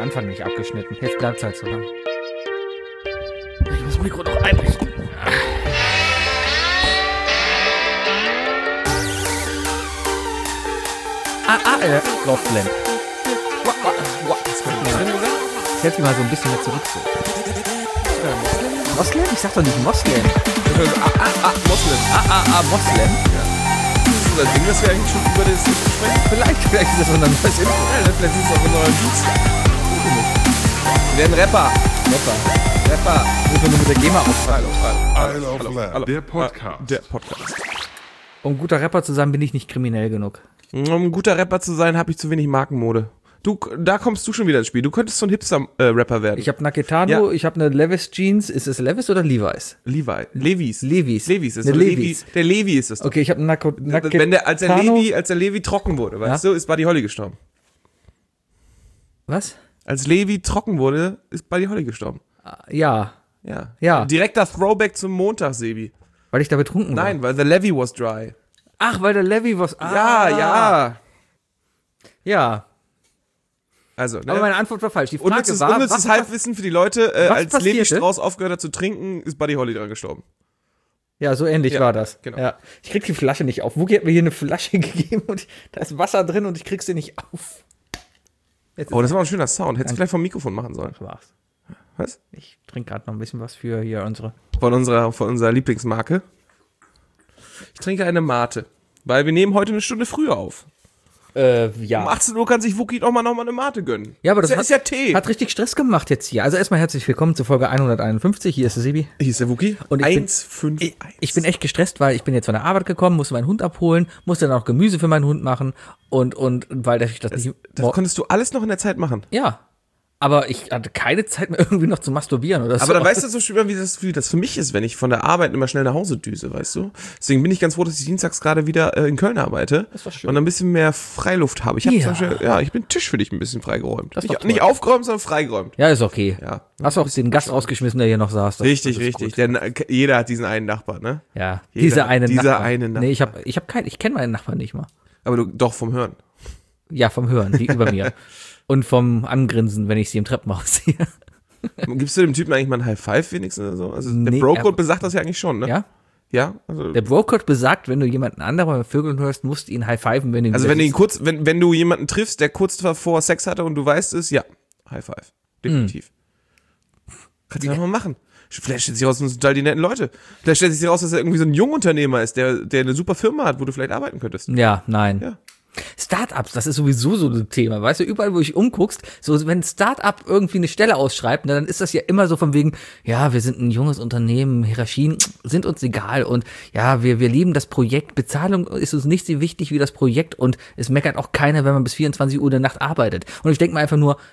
Anfang nicht abgeschnitten. Jetzt bleibt es halt so lang. Ich muss das Mikro noch einrichten. Moslem. Hält sich mal so ein bisschen mehr zurück so. Moslem? Ich sag doch nicht Moslem. Moslem. Moslem. Das ist das Ding, dass wir eigentlich schon über das sprechen. Vielleicht ist das so ein neues Intro. Ja, vielleicht ist es auch ein neuer Dienst. Wir werden Rapper. Müssen wir nur mit der GEMA aufschreiben. Hallo. Der Podcast. Der Podcast. Um guter Rapper zu sein, bin ich nicht kriminell genug. Um ein guter Rapper zu sein, habe ich zu wenig Markenmode. Da kommst du schon wieder ins Spiel. Du könntest so ein Hipster-Rapper werden. Ich habe Naketano, ich habe eine Levi's Jeans. Ist es Levi's oder Levi's? Levi's. Levi's. Ist Eine so Levi's. Der Levi ist es doch. Okay, ich habe eine Naketano. Als der Levi trocken wurde, weißt du, ist Buddy Holly gestorben. Was? Als Levi trocken wurde, ist Buddy Holly gestorben. Ja. Ja. Direkter Throwback zum Montag, Sebi. Weil ich da betrunken war? Nein, weil the levee was dry. Ach, weil der Levy was... Ja. Also, ne? Aber meine Antwort war falsch. Die Frage unnützes Halbwissen für die Leute. Als passierte? Levi Strauss aufgehört hat zu trinken, ist Buddy Holly dran gestorben. Ja, so ähnlich war das. Genau. Ja. Ich krieg die Flasche nicht auf. Wookie hat mir hier eine Flasche gegeben und da ist Wasser drin und ich krieg sie nicht auf. Das war ein schöner Sound. Hättest du gleich vom Mikrofon machen sollen. Das war's. Was? Ich trinke gerade noch ein bisschen was für hier unsere... Von unserer Lieblingsmarke. Ich trinke eine Mate. Weil wir nehmen heute eine Stunde früher auf. Ja. Um 18 Uhr kann sich Wookie noch mal eine Mate gönnen. Ja, aber das ist ja Tee. Hat richtig Stress gemacht jetzt hier. Also erstmal herzlich willkommen zur Folge 151. Hier ist der Sebi. Hier ist der Wookie. Und ich bin echt gestresst, weil ich bin jetzt von der Arbeit gekommen, musste meinen Hund abholen, musste dann auch Gemüse für meinen Hund machen und weil ich das nicht... Das konntest du alles noch in der Zeit machen. Ja. Aber ich hatte keine Zeit mehr irgendwie noch zu masturbieren oder so. Aber dann weißt du so schön, wie das für mich ist, wenn ich von der Arbeit immer schnell nach Hause düse, weißt du? Deswegen bin ich ganz froh, dass ich dienstags gerade wieder in Köln arbeite. Das war schön. Und ein bisschen mehr Freiluft habe. Ich habe zum Beispiel, ich bin Tisch für dich ein bisschen freigeräumt. Nicht aufgeräumt, sondern freigeräumt. Ja, ist okay. Ja. Hast du auch den Gast rausgeschmissen, der hier noch saß? Richtig. Jeder hat diesen einen Nachbar, ne? Ja, Dieser eine Nachbar. Nee, ich kenne meinen Nachbarn nicht mal. Aber du doch vom Hören. Ja, vom Hören, die über mir. Und vom Angrinsen, wenn ich sie im Treppenhaus sehe. Gibst du dem Typen eigentlich mal ein High Five wenigstens oder so? Also der Nee, Bro-Code besagt das ja eigentlich schon, ne? Ja? Ja? Also Der Bro-Code besagt, wenn du jemanden anderen beim Vögeln hörst, musst du ihn high-fiven, wenn du ihn wenn du ihn wenn du jemanden triffst, der kurz davor Sex hatte und du weißt es, ja, High Five. Definitiv. Kannst du einfach mal machen. Vielleicht stellt sich raus, das sind total die netten Leute. Vielleicht stellt sich raus, dass er irgendwie so ein Jungunternehmer ist, der eine super Firma hat, wo du vielleicht arbeiten könntest. Ja, nein. Ja. Startups, das ist sowieso so ein Thema, weißt du, überall, wo ich umguckst, so wenn ein Startup irgendwie eine Stelle ausschreibt, dann ist das ja immer so von wegen, ja, wir sind ein junges Unternehmen, Hierarchien sind uns egal und ja, wir lieben das Projekt, Bezahlung ist uns nicht so wichtig wie das Projekt und es meckert auch keiner, wenn man bis 24 Uhr in der Nacht arbeitet. Und ich denke mir einfach nur,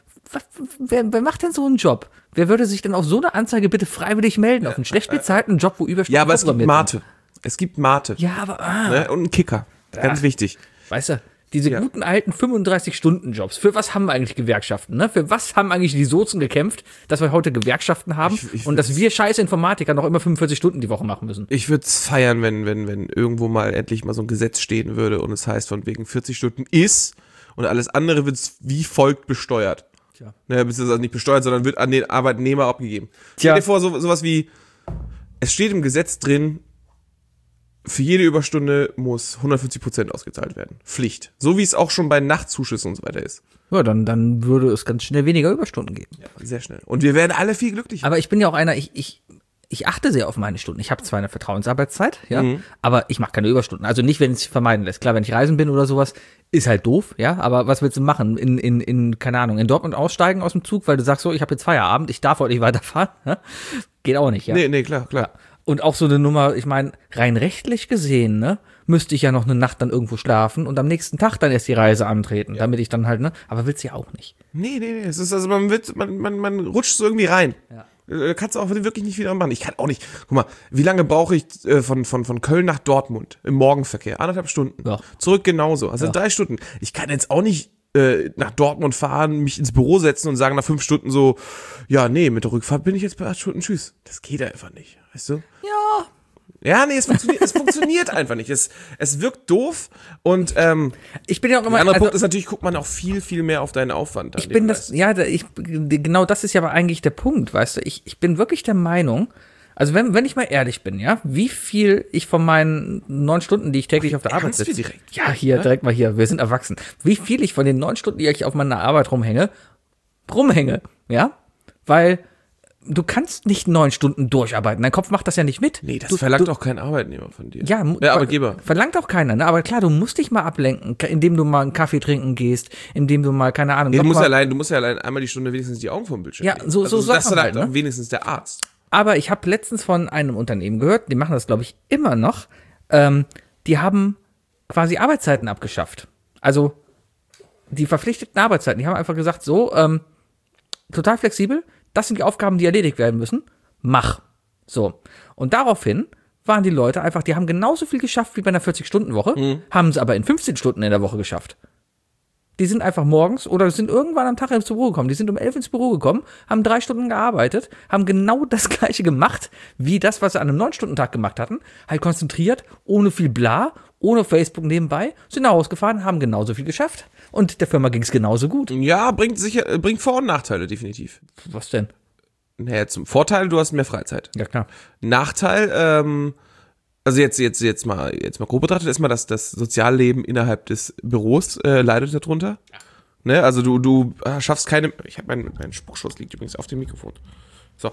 wer macht denn so einen Job? Wer würde sich denn auf so eine Anzeige bitte freiwillig melden, auf einen schlecht bezahlten Job, wo Überstunden... Ja, aber es gibt Mate. Es gibt Mate. Ja, aber... Ne? Und einen Kicker. Ganz wichtig. Weißt du, diese guten alten 35-Stunden-Jobs, für was haben eigentlich Gewerkschaften, ne? Für was haben eigentlich die Sozen gekämpft, dass wir heute Gewerkschaften haben und dass wir scheiß Informatiker noch immer 45 Stunden die Woche machen müssen? Ich würde es feiern, wenn irgendwo mal endlich mal so ein Gesetz stehen würde und es heißt von wegen 40 Stunden ist und alles andere wird wie folgt besteuert. Tja. Naja, bis es also nicht besteuert, sondern wird an den Arbeitnehmer abgegeben. Tja. Stell dir vor, sowas wie, es steht im Gesetz drin, für jede Überstunde muss 150% ausgezahlt werden. Pflicht. So wie es auch schon bei Nachtzuschüssen und so weiter ist. Ja, dann würde es ganz schnell weniger Überstunden geben. Ja, sehr schnell. Und wir werden alle viel glücklicher. Aber ich bin ja auch einer, ich achte sehr auf meine Stunden. Ich habe zwar eine Vertrauensarbeitszeit, ja, aber ich mache keine Überstunden. Also nicht, wenn es sich vermeiden lässt. Klar, wenn ich reisen bin oder sowas, ist halt doof, ja, aber was willst du machen? Keine Ahnung, in Dortmund aussteigen aus dem Zug, weil du sagst so, ich habe jetzt Feierabend, ich darf heute nicht weiterfahren. Ja? Geht auch nicht, ja. Nee, klar. Ja. Und auch so eine Nummer, ich meine, rein rechtlich gesehen, ne, müsste ich ja noch eine Nacht dann irgendwo schlafen und am nächsten Tag dann erst die Reise antreten, damit ich dann halt, ne, aber willst du ja auch nicht. Nee, es ist also, man rutscht so irgendwie rein. Ja. Kannst du auch wirklich nicht wieder machen. Ich kann auch nicht. Guck mal, wie lange brauche ich von Köln nach Dortmund im Morgenverkehr? 1,5 Stunden. Ja. Zurück genauso. Also 3 Stunden. Ich kann jetzt auch nicht nach Dortmund fahren, mich ins Büro setzen und sagen nach 5 Stunden so, ja, nee, mit der Rückfahrt bin ich jetzt bei 8 Stunden, tschüss. Das geht einfach nicht, weißt du? Ja. Ja, nee, es funktioniert einfach nicht. Es wirkt doof und Ich bin ja auch immer, der andere Punkt ist natürlich, guckt man auch viel, viel mehr auf deinen Aufwand. ich bin das, ja, genau das ist ja aber eigentlich der Punkt, weißt du, ich bin wirklich der Meinung, also wenn ich mal ehrlich bin, ja, wie viel ich von meinen 9 Stunden, die ich täglich auf der Arbeit ernst sitze, direkt? ja, hier, direkt mal hier, wir sind erwachsen, wie viel ich von den 9 Stunden, die ich auf meiner Arbeit rumhänge, ja, weil du kannst nicht 9 Stunden durcharbeiten. Dein Kopf macht das ja nicht mit. Nee, das verlangt auch kein Arbeitnehmer von dir. Ja, Arbeitgeber. Verlangt auch keiner, ne? Aber klar, du musst dich mal ablenken, indem du mal einen Kaffee trinken gehst, indem du mal, keine Ahnung. Nee, du musst ja allein einmal die Stunde wenigstens die Augen vom Bildschirm Ja, legen. so sagt das man halt, sagt ne? wenigstens der Arzt. Aber ich habe letztens von einem Unternehmen gehört, die machen das, glaube ich, immer noch. Die haben quasi Arbeitszeiten abgeschafft. Also die verpflichteten Arbeitszeiten. Die haben einfach gesagt, so, total flexibel, das sind die Aufgaben, die erledigt werden müssen. Mach. So. Und daraufhin waren die Leute einfach, die haben genauso viel geschafft wie bei einer 40-Stunden-Woche, haben es aber in 15 Stunden in der Woche geschafft. Die sind einfach morgens oder sind irgendwann am Tag ins Büro gekommen. Die sind um 11 ins Büro gekommen, haben 3 Stunden gearbeitet, haben genau das Gleiche gemacht, wie das, was sie an einem 9-Stunden-Tag gemacht hatten. Halt konzentriert, ohne viel Bla, ohne Facebook nebenbei, sind nach Hause gefahren, haben genauso viel geschafft. Und der Firma ging es genauso gut. Ja, bringt Vor- und Nachteile, definitiv. Was denn? Naja, zum Vorteil, du hast mehr Freizeit. Ja, klar. Nachteil, also jetzt mal grob betrachtet, ist mal, dass das Sozialleben innerhalb des Büros leidet darunter. Ne? Also du schaffst keine, ich habe mein Spuckschuss liegt übrigens auf dem Mikrofon. So,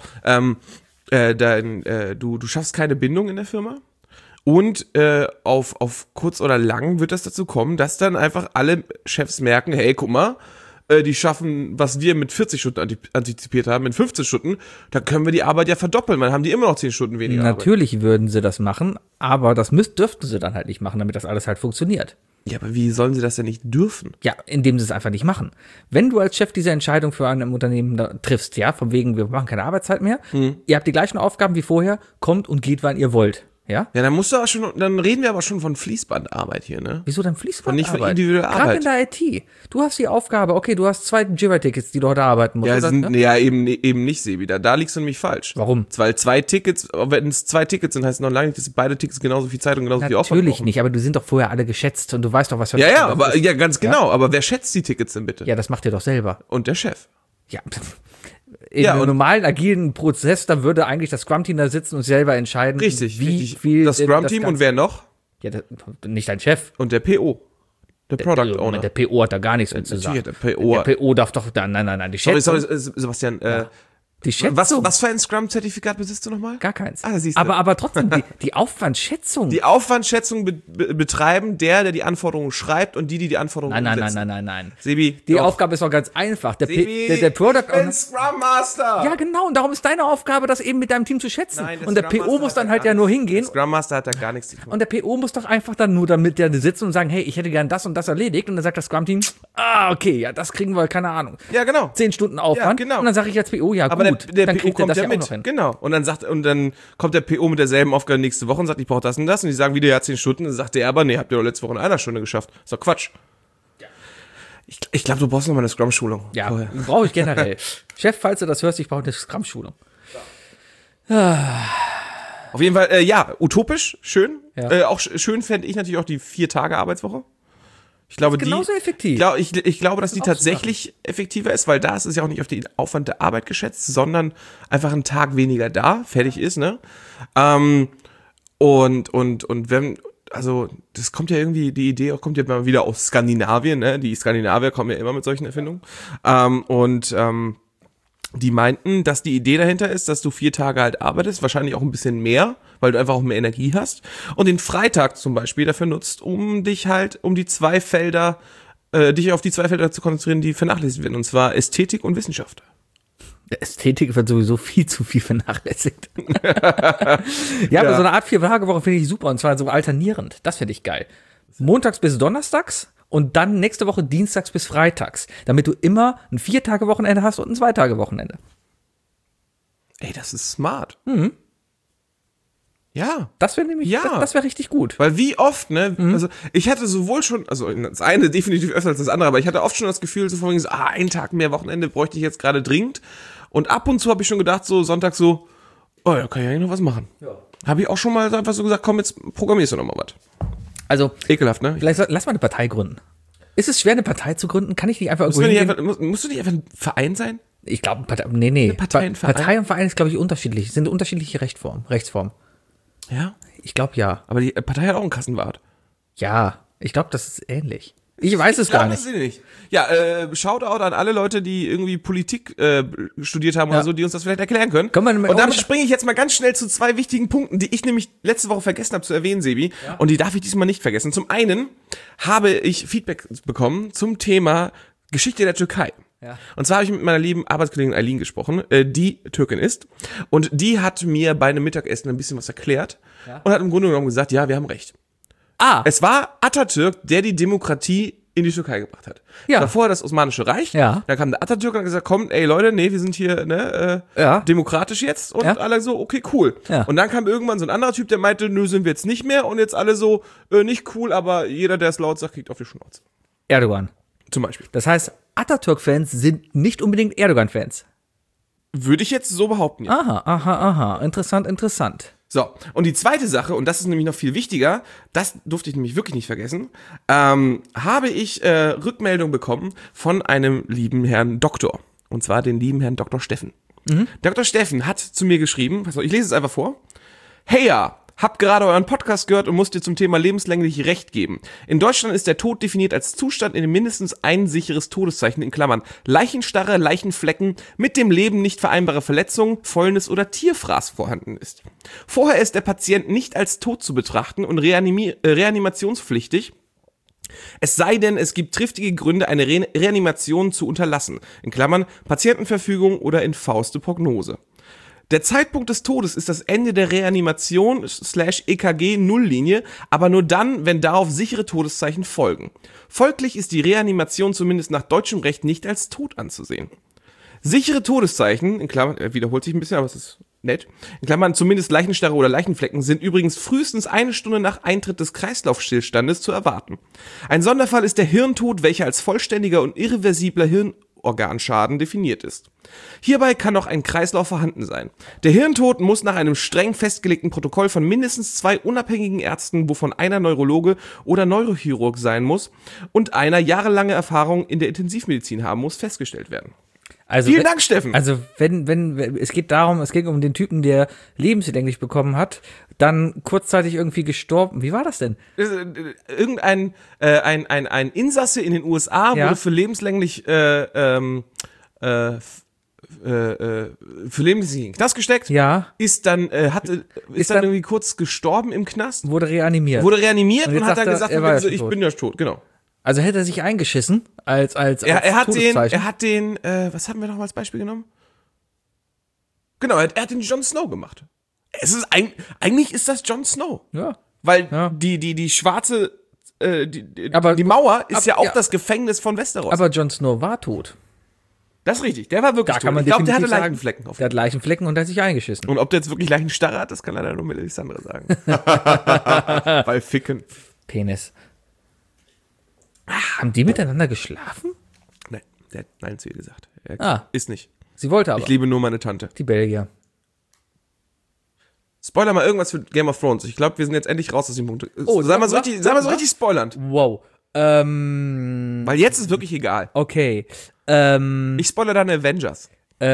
du schaffst keine Bindung in der Firma. Und auf kurz oder lang wird das dazu kommen, dass dann einfach alle Chefs merken, hey, guck mal, die schaffen, was wir mit 40 Stunden antizipiert haben, in 15 Stunden, da können wir die Arbeit ja verdoppeln, dann haben die immer noch 10 Stunden weniger Natürlich würden sie das machen, aber das dürften sie dann halt nicht machen, damit das alles halt funktioniert. Ja, aber wie sollen sie das denn nicht dürfen? Ja, indem sie es einfach nicht machen. Wenn du als Chef diese Entscheidung für ein Unternehmen triffst, ja, von wegen, wir machen keine Arbeitszeit mehr, ihr habt die gleichen Aufgaben wie vorher, kommt und geht, wann ihr wollt. Ja? Ja, dann reden wir aber schon von Fließbandarbeit hier, ne? Wieso dann Fließbandarbeit? Und nicht von individueller Gerade Arbeit. in der IT. Du hast die Aufgabe, okay, du hast 2 Jira-Tickets, die du heute arbeiten musst. Ja, eben nicht, Sebi. Da liegst du nämlich falsch. Warum? Weil 2 Tickets, wenn es 2 Tickets sind, heißt es noch lange nicht, dass beide Tickets genauso viel Zeit und genauso viel Aufwand Natürlich brauchen. nicht, aber du sind doch vorher alle geschätzt und du weißt doch, was für Ja, aber ja, ganz genau. Aber wer schätzt die Tickets denn bitte? Ja, das macht ihr doch selber. Und der Chef. Ja. In einem normalen, agilen Prozess, da würde eigentlich das Scrum-Team da sitzen und selber entscheiden, wie viel das Scrum-Team und wer noch? Ja, nicht dein Chef. Und der PO. Der Product Owner. Der PO hat da gar nichts mit zu sagen. Der PO. Der PO darf doch, nein, die Schätzung. Sorry, Sebastian, Die Schätzung. was für ein Scrum-Zertifikat besitzt du nochmal? Gar keins. Ah, siehst du. Aber trotzdem, die Aufwandschätzung. Die Aufwandschätzung betreiben der die Anforderungen schreibt und die Anforderungen umsetzen. Nein. Sebi, Die doch. Aufgabe ist doch ganz einfach. Der Product ich bin Owner. Scrum Master. Ja, genau. Und darum ist deine Aufgabe, das eben mit deinem Team zu schätzen. Nein, und der Scrum PO Master muss dann hat halt da ja nur gar hingehen. Der Scrum Master hat da gar nichts zu tun. Und der PO muss doch einfach dann nur damit der sitzen und sagen, hey, ich hätte gern das und das erledigt. Und dann sagt das Scrum-Team, okay, ja, das kriegen wir, keine Ahnung. Ja, genau. 10 Stunden Aufwand. Ja, genau. Und dann sage ich als PO, ja Aber gut, der dann PO kriegt er kommt das ja ja auch mit. noch hin. Genau. Und dann kommt der PO mit derselben Aufgabe nächste Woche und sagt, ich brauche das und das. Und die sagen wieder, ja, 10 Stunden. Dann sagt der aber, nee, habt ihr doch letzte Woche in einer Stunde geschafft. Ist doch Quatsch. Ja. Ich glaube, du brauchst noch mal eine Scrum-Schulung. Ja, brauche ich generell. Chef, falls du das hörst, ich brauche eine Scrum-Schulung. Auf jeden Fall, ja, utopisch, schön. Ja. Auch schön fände ich natürlich auch die 4-Tage-Arbeitswoche. Ich glaube, genauso effektiv. Ich glaube, dass die tatsächlich effektiver ist, weil da ist es ja auch nicht auf den Aufwand der Arbeit geschätzt, sondern einfach einen Tag weniger da, fertig ist, ne? Und wenn, also, das kommt ja irgendwie, die Idee kommt ja mal wieder aus Skandinavien, ne? Die Skandinavier kommen ja immer mit solchen Erfindungen. Die meinten, dass die Idee dahinter ist, dass du 4 Tage halt arbeitest, wahrscheinlich auch ein bisschen mehr, weil du einfach auch mehr Energie hast und den Freitag zum Beispiel dafür nutzt, um dich halt auf die 2 Felder zu konzentrieren, die vernachlässigt werden, und zwar Ästhetik und Wissenschaft. Ästhetik wird sowieso viel zu viel vernachlässigt. Ja, aber so eine Art 4-Tage-Woche finde ich super, und zwar so alternierend. Das finde ich geil. Montags bis Donnerstags und dann nächste Woche Dienstags bis Freitags, damit du immer ein 4-Tage-Wochenende hast und ein 2-Tage-Wochenende. Ey, das ist smart. Ja. Das wäre nämlich, Ja. das wäre richtig gut. Weil wie oft, ne, also ich hatte sowohl schon, also das eine definitiv öfter als das andere, aber ich hatte oft schon das Gefühl, so von wegen so, einen Tag mehr Wochenende bräuchte ich jetzt gerade dringend. Und ab und zu habe ich schon gedacht, so Sonntag so, oh, da kann ich eigentlich noch was machen. Ja. Habe ich auch schon mal einfach so gesagt, komm, jetzt programmierst du noch mal was. Also, Ekelhaft, ne? lass mal eine Partei gründen. Ist es schwer, eine Partei zu gründen? Kann ich nicht einfach irgendwo hingehen? Musst du nicht einfach ein Verein sein? Ich glaube, nee. Partei, ein Verein? Partei und Verein ist, glaube ich, unterschiedlich. Sind unterschiedliche Rechtsformen. Ja. Ich glaube, ja. Aber die Partei hat auch einen Kassenwart. Ja, ich glaube, das ist ähnlich. Ich weiß es gar nicht. Das nicht. Ja, Shoutout an alle Leute, die irgendwie Politik studiert haben oder so, die uns das vielleicht erklären können. Und damit springe ich jetzt mal ganz schnell zu 2 wichtigen Punkten, die ich nämlich letzte Woche vergessen habe zu erwähnen, Sebi. Ja. Und die darf ich diesmal nicht vergessen. Zum einen habe ich Feedback bekommen zum Thema Geschichte der Türkei. Ja. Und zwar habe ich mit meiner lieben Arbeitskollegin Eileen gesprochen, die Türkin ist. Und die hat mir bei einem Mittagessen ein bisschen was erklärt und hat im Grunde genommen gesagt, ja, wir haben recht. Es war Atatürk, der die Demokratie in die Türkei gebracht hat. Ja. Das war vorher das Osmanische Reich. Ja. Da kam der Atatürk und hat gesagt, komm, ey Leute, nee, wir sind hier demokratisch jetzt. Und alle so, okay, cool. Ja. Und dann kam irgendwann so ein anderer Typ, der meinte, nö, sind wir jetzt nicht mehr. Und jetzt alle so, nicht cool, aber jeder, der es laut sagt, kriegt auf die Schnauze. Erdogan. Zum Beispiel. Das heißt, Atatürk-Fans sind nicht unbedingt Erdogan-Fans. Würde ich jetzt so behaupten. Ja. Aha. Interessant. So, und die zweite Sache, und das ist nämlich noch viel wichtiger, das durfte ich nämlich wirklich nicht vergessen, habe ich Rückmeldung bekommen von einem lieben Herrn Doktor. Und zwar den lieben Herrn Dr. Steffen. Dr. Steffen hat zu mir geschrieben, ich lese es einfach vor. Hey ja, hab gerade euren Podcast gehört und muss dir zum Thema lebenslänglich Recht geben. In Deutschland ist der Tod definiert als Zustand, in dem mindestens ein sicheres Todeszeichen in Klammern Leichenstarre, Leichenflecken, mit dem Leben nicht vereinbare Verletzungen, Fäulnis oder Tierfraß vorhanden ist. Vorher ist der Patient nicht als tot zu betrachten und reanimationspflichtig, es sei denn, es gibt triftige Gründe, eine Reanimation zu unterlassen, in Klammern Patientenverfügung oder in Fauste Prognose. Der Zeitpunkt des Todes ist das Ende der Reanimation/EKG-Nulllinie, aber nur dann, wenn darauf sichere Todeszeichen folgen. Folglich ist die Reanimation zumindest nach deutschem Recht nicht als tot anzusehen. Sichere Todeszeichen, in Klammern, wiederholt sich ein bisschen, aber es ist nett, in Klammern zumindest Leichenstarre oder Leichenflecken, sind übrigens frühestens 1 Stunde nach Eintritt des Kreislaufstillstandes zu erwarten. Ein Sonderfall ist der Hirntod, welcher als vollständiger und irreversibler Hirnorganschaden definiert ist. Hierbei kann auch ein Kreislauf vorhanden sein. Der Hirntod muss nach einem streng festgelegten Protokoll von mindestens 2 unabhängigen Ärzten, wovon einer Neurologe oder Neurochirurg sein muss und einer jahrelange Erfahrung in der Intensivmedizin haben muss, festgestellt werden. Also, vielen Dank, Steffen. Also wenn es geht um den Typen, der lebenslänglich bekommen hat, dann kurzzeitig irgendwie gestorben. Wie war das denn? Irgendein ein Insasse in den USA wurde für lebenslänglich für lebenslänglich in den Knast gesteckt. Ja. Ist dann irgendwie kurz gestorben im Knast. Wurde reanimiert und hat dann gesagt, ich bin ja tot, genau. Also hätte er sich eingeschissen als er hat den, was haben wir noch mal als Beispiel genommen? Genau, er hat den Jon Snow gemacht. Eigentlich ist das Jon Snow. Ja. Weil die schwarze, die Mauer ist ja auch das Gefängnis von Westeros. Aber Jon Snow war tot. Das ist richtig, der war wirklich tot. Ich glaube, der hatte Leichenflecken. Der hat Leichenflecken und der hat sich eingeschissen. Und ob der jetzt wirklich Leichenstarre hat, das kann leider nur Melisandre sagen. Bei Ficken. Penis. Haben die miteinander geschlafen? Nein, der hat Nein zu ihr gesagt. Ist nicht. Sie wollte aber. Ich liebe nur meine Tante. Die Belgier. Spoiler mal irgendwas für Game of Thrones. Ich glaube, wir sind jetzt endlich raus aus dem Punkt. Sei mal so richtig spoilernd. Wow. Weil jetzt ist wirklich egal. Okay. Ich spoilere dann Avengers.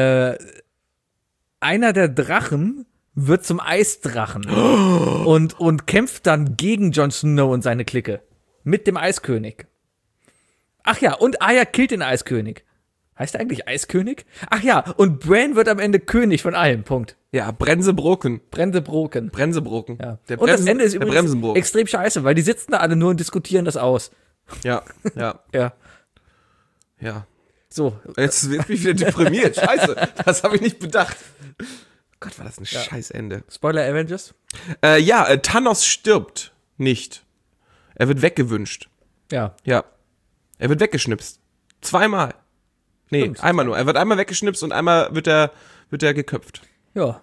Einer der Drachen wird zum Eisdrachen und kämpft dann gegen Jon Snow und seine Clique. Mit dem Eiskönig. Ach ja, und Arya killt den Eiskönig. Heißt er eigentlich Eiskönig? Ach ja, und Bran wird am Ende König von allem, Punkt. Ja, Brensebroken. Ja. Und das Ende ist übrigens extrem scheiße, weil die sitzen da alle nur und diskutieren das aus. Ja. So. Jetzt wird mich wieder deprimiert. Scheiße, das habe ich nicht bedacht. Gott, war das ein scheiß Ende. Spoiler Avengers? Thanos stirbt nicht. Er wird weggewünscht. Ja. Er wird weggeschnipst. 2-mal. Nee, Stimmt. einmal nur. Er wird einmal weggeschnipst und einmal wird er geköpft. Ja.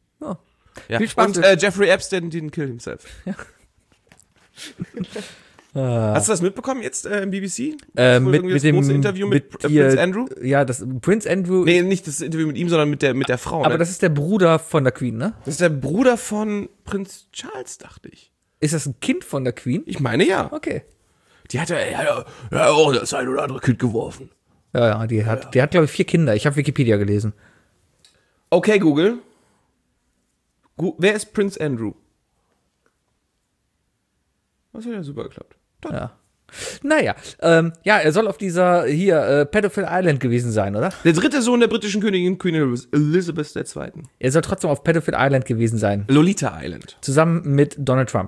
Ja. Viel Spaß. Und Jeffrey Epstein didn't kill himself. Ja. Hast du das mitbekommen jetzt im BBC? Mit dem große Interview mit hier, Prince Andrew? Ja, das Prince Andrew. Nee, nicht das Interview mit ihm, sondern mit der Frau. Aber ne? das ist der Bruder von der Queen, ne? Das ist der Bruder von Prinz Charles, dachte ich. Ist das ein Kind von der Queen? Ich meine ja. Okay. Die hat ja auch das ein oder andere Kind geworfen. Ja, die hat glaube ich 4 Kinder. Ich habe Wikipedia gelesen. Okay, Google. Wer ist Prince Andrew? Das hat ja super geklappt. Ja. Naja, er soll auf dieser Pedophile Island gewesen sein, oder? Der dritte Sohn der britischen Königin, Queen Elizabeth II. Er soll trotzdem auf Pedophile Island gewesen sein. Lolita Island. Zusammen mit Donald Trump.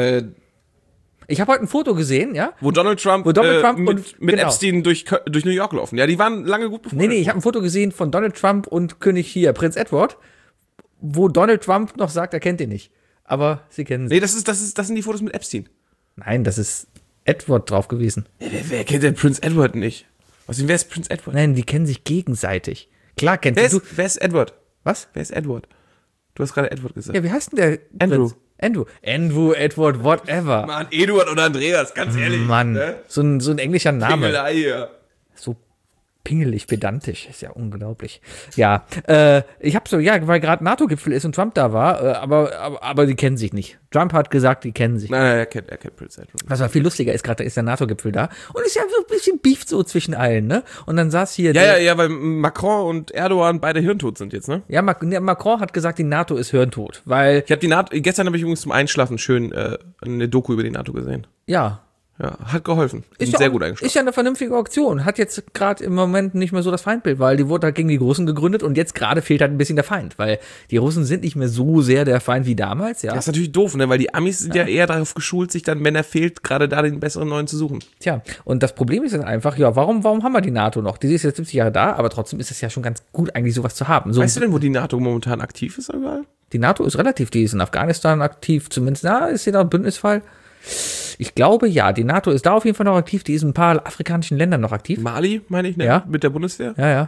Ich habe heute ein Foto gesehen, ja? Wo Donald Trump, mit genau. Epstein durch New York laufen. Ja, die waren lange gut befreundet. Nee, ich habe ein Foto gesehen von Donald Trump und Prinz Edward, wo Donald Trump noch sagt, er kennt ihn nicht. Aber sie kennen sie. Nee, das sind die Fotos mit Epstein. Nein, das ist Edward drauf gewesen. Wer kennt denn Prince Edward nicht? Wer ist Prince Edward? Nein, die kennen sich gegenseitig. Klar kennt du. Wer ist Edward? Was? Wer ist Edward? Du hast gerade Edward gesagt. Ja, wie heißt denn der Andrew. Prinz? Andrew, Edward, whatever. Mann, Eduard oder Andreas, ganz ehrlich. Mann, ne? so ein englischer Name. Pingelei hier. So pingelig, pedantisch, ist ja unglaublich. Ja, ich habe weil gerade NATO-Gipfel ist und Trump da war, aber die kennen sich nicht. Trump hat gesagt, die kennen sich. Nein, er kennt Prince Edward. Was aber viel lustiger ist, gerade ist der NATO-Gipfel da und ist ja so ein bisschen Beef so zwischen allen, ne? Und dann saß hier Ja, weil Macron und Erdogan beide hirntot sind jetzt, ne? Ja, Macron hat gesagt, die NATO ist hirntot, weil gestern habe ich übrigens zum Einschlafen schön eine Doku über die NATO gesehen. Ja, hat geholfen. Ist sehr gut eingeschlafen. Ist ja eine vernünftige Aktion. Hat jetzt gerade im Moment nicht mehr so das Feindbild, weil die wurde halt gegen die Russen gegründet und jetzt gerade fehlt halt ein bisschen der Feind, weil die Russen sind nicht mehr so sehr der Feind wie damals, ja. Das ist natürlich doof, ne, weil die Amis sind ja eher darauf geschult, sich dann, wenn er fehlt, gerade da den besseren neuen zu suchen. Tja, und das Problem ist dann einfach, warum haben wir die NATO noch? Die ist jetzt 70 Jahre da, aber trotzdem ist es ja schon ganz gut, eigentlich sowas zu haben. So, weißt du denn, wo die NATO momentan aktiv ist überall? Die NATO ist die ist in Afghanistan aktiv, zumindest, ist sie da ein Bündnisfall? Ich glaube, ja, die NATO ist da auf jeden Fall noch aktiv, die ist in ein paar afrikanischen Ländern noch aktiv. Mali, meine ich, ne? Ja. Mit der Bundeswehr. Ja.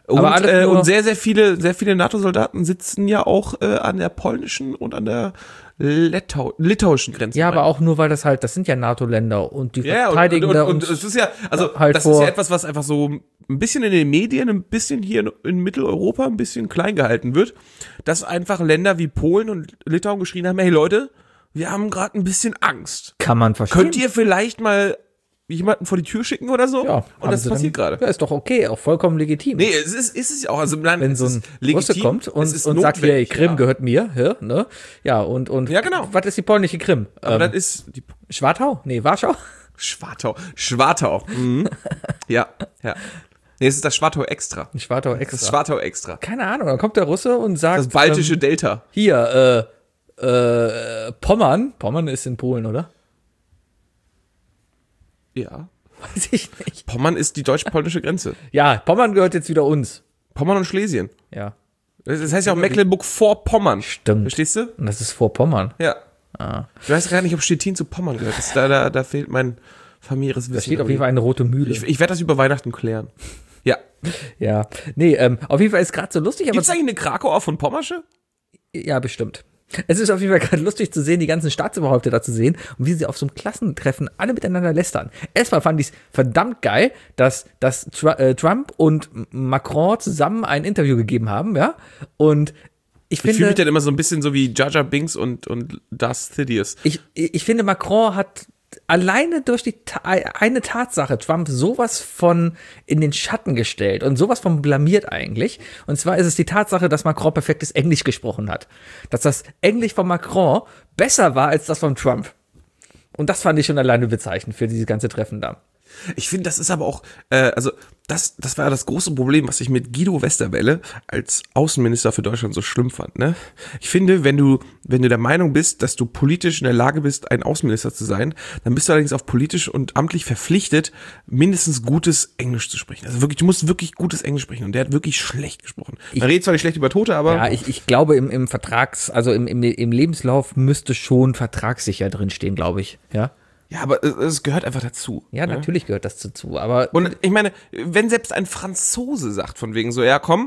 Und sehr, sehr viele NATO-Soldaten sitzen ja auch an der polnischen und an der litauischen Grenze. Ja, aber auch nur, weil das sind ja NATO-Länder und die verteidigen da und es ist ja, also halt das ist ja etwas, was einfach so ein bisschen in den Medien, ein bisschen hier in Mitteleuropa ein bisschen klein gehalten wird, dass einfach Länder wie Polen und Litauen geschrien haben, hey Leute, wir haben gerade ein bisschen Angst. Kann man verstehen. Könnt ihr vielleicht mal jemanden vor die Tür schicken oder so? Ja. Und das passiert gerade. Ja, ist doch okay, auch vollkommen legitim. Nee, es ist ja auch. Also, wenn so ein Russe kommt und sagt, hey, Krim gehört mir, ne? Ja, und ja, genau. Was ist die polnische Krim? Aber das ist die Schwartau? Nee, Warschau? Schwartau. Mhm. Ja. Nee, es ist das Schwartau Extra. Schwartau Extra. Das Schwartau Extra. Keine Ahnung, dann kommt der Russe und sagt. Das baltische Delta. Hier, Pommern. Pommern ist in Polen, oder? Ja. Weiß ich nicht. Pommern ist die deutsch-polnische Grenze. Ja, Pommern gehört jetzt wieder uns. Pommern und Schlesien. Ja. Das heißt ja auch Mecklenburg-Vorpommern. Stimmt. Verstehst du? Und das ist vor Pommern. Ja. Ich weiß gar nicht, ob Stettin zu Pommern gehört. Da fehlt mein familiäres Wissen. Da steht auf jeden Fall eine rote Mühle. Ich werde das über Weihnachten klären. Ja. Ja. Nee, auf jeden Fall ist gerade so lustig. Gibt es eigentlich eine Krakauer von Pommersche? Ja, bestimmt. Es ist auf jeden Fall gerade lustig zu sehen, die ganzen Staatsoberhäupter da zu sehen und wie sie auf so einem Klassentreffen alle miteinander lästern. Erstmal fand ich es verdammt geil, dass Trump und Macron zusammen ein Interview gegeben haben, ja. Und ich fühle mich dann immer so ein bisschen so wie Jar Jar Binks und Darth Sidious. Ich finde, Macron hat alleine durch eine Tatsache Trump sowas von in den Schatten gestellt und sowas von blamiert eigentlich. Und zwar ist es die Tatsache, dass Macron perfektes Englisch gesprochen hat. Dass das Englisch von Macron besser war als das von Trump. Und das fand ich schon alleine bezeichnend für dieses ganze Treffen da. Ich finde, das ist aber auch, das war ja das große Problem, was ich mit Guido Westerwelle als Außenminister für Deutschland so schlimm fand, ne? Ich finde, wenn du der Meinung bist, dass du politisch in der Lage bist, ein Außenminister zu sein, dann bist du allerdings auch politisch und amtlich verpflichtet, mindestens gutes Englisch zu sprechen. Also wirklich, du musst wirklich gutes Englisch sprechen und der hat wirklich schlecht gesprochen. Man redet zwar nicht schlecht über Tote, aber... Ja, ich glaube, im im Lebenslauf müsste schon vertragssicher drinstehen, glaube ich, ja. Ja, aber es gehört einfach dazu. Ja, ne? Natürlich gehört das dazu, aber... Und ich meine, wenn selbst ein Franzose sagt von wegen so, ja komm,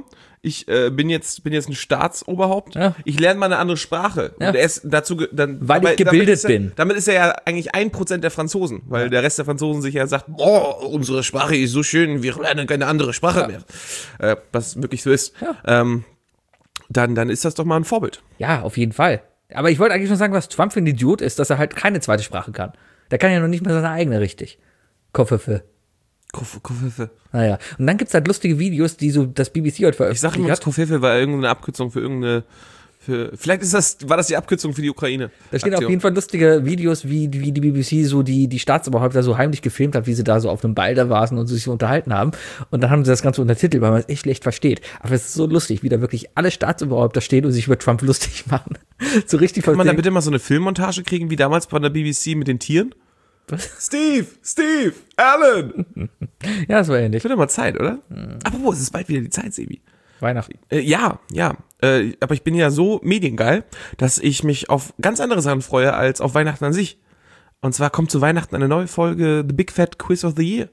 ich bin jetzt ein Staatsoberhaupt, Ja. ich lerne mal eine andere Sprache. Ja. Und er ist dazu, Weil ich gebildet bin. Damit ist er ja eigentlich 1% der Franzosen, weil der Rest der Franzosen sich ja sagt, boah, unsere Sprache ist so schön, wir lernen keine andere Sprache mehr. Was wirklich so ist. Ja. Dann ist das doch mal ein Vorbild. Ja, auf jeden Fall. Aber ich wollte eigentlich nur sagen, was Trump für ein Idiot ist, dass er halt keine zweite Sprache kann. Der kann ja noch nicht mal seine eigene richtig. Kopfhöfe. Naja. Und dann gibt's halt lustige Videos, die so das BBC heute Ich sage veröffentlicht immer, hat. Kofefe war irgendeine Abkürzung für irgendeine. Vielleicht war das die Abkürzung für die Ukraine. Da stehen auf jeden Fall lustige Videos, wie die BBC so die Staatsoberhäupter so heimlich gefilmt hat, wie sie da so auf einem Ball da saßen und sich so unterhalten haben. Und dann haben sie das Ganze untertitelt, weil man es echt schlecht versteht. Aber es ist so lustig, wie da wirklich alle Staatsoberhäupter stehen und sich über Trump lustig machen. So richtig Kann man da bitte mal so eine Filmmontage kriegen, wie damals bei der BBC mit den Tieren? Was? Steve, Alan! Ja, das war ähnlich. Wird doch mal Zeit, oder? Apropos, es ist bald wieder die Zeit, Sebi. Weihnachten. Ja. Aber ich bin ja so mediengeil, dass ich mich auf ganz andere Sachen freue als auf Weihnachten an sich. Und zwar kommt zu Weihnachten eine neue Folge The Big Fat Quiz of the Year.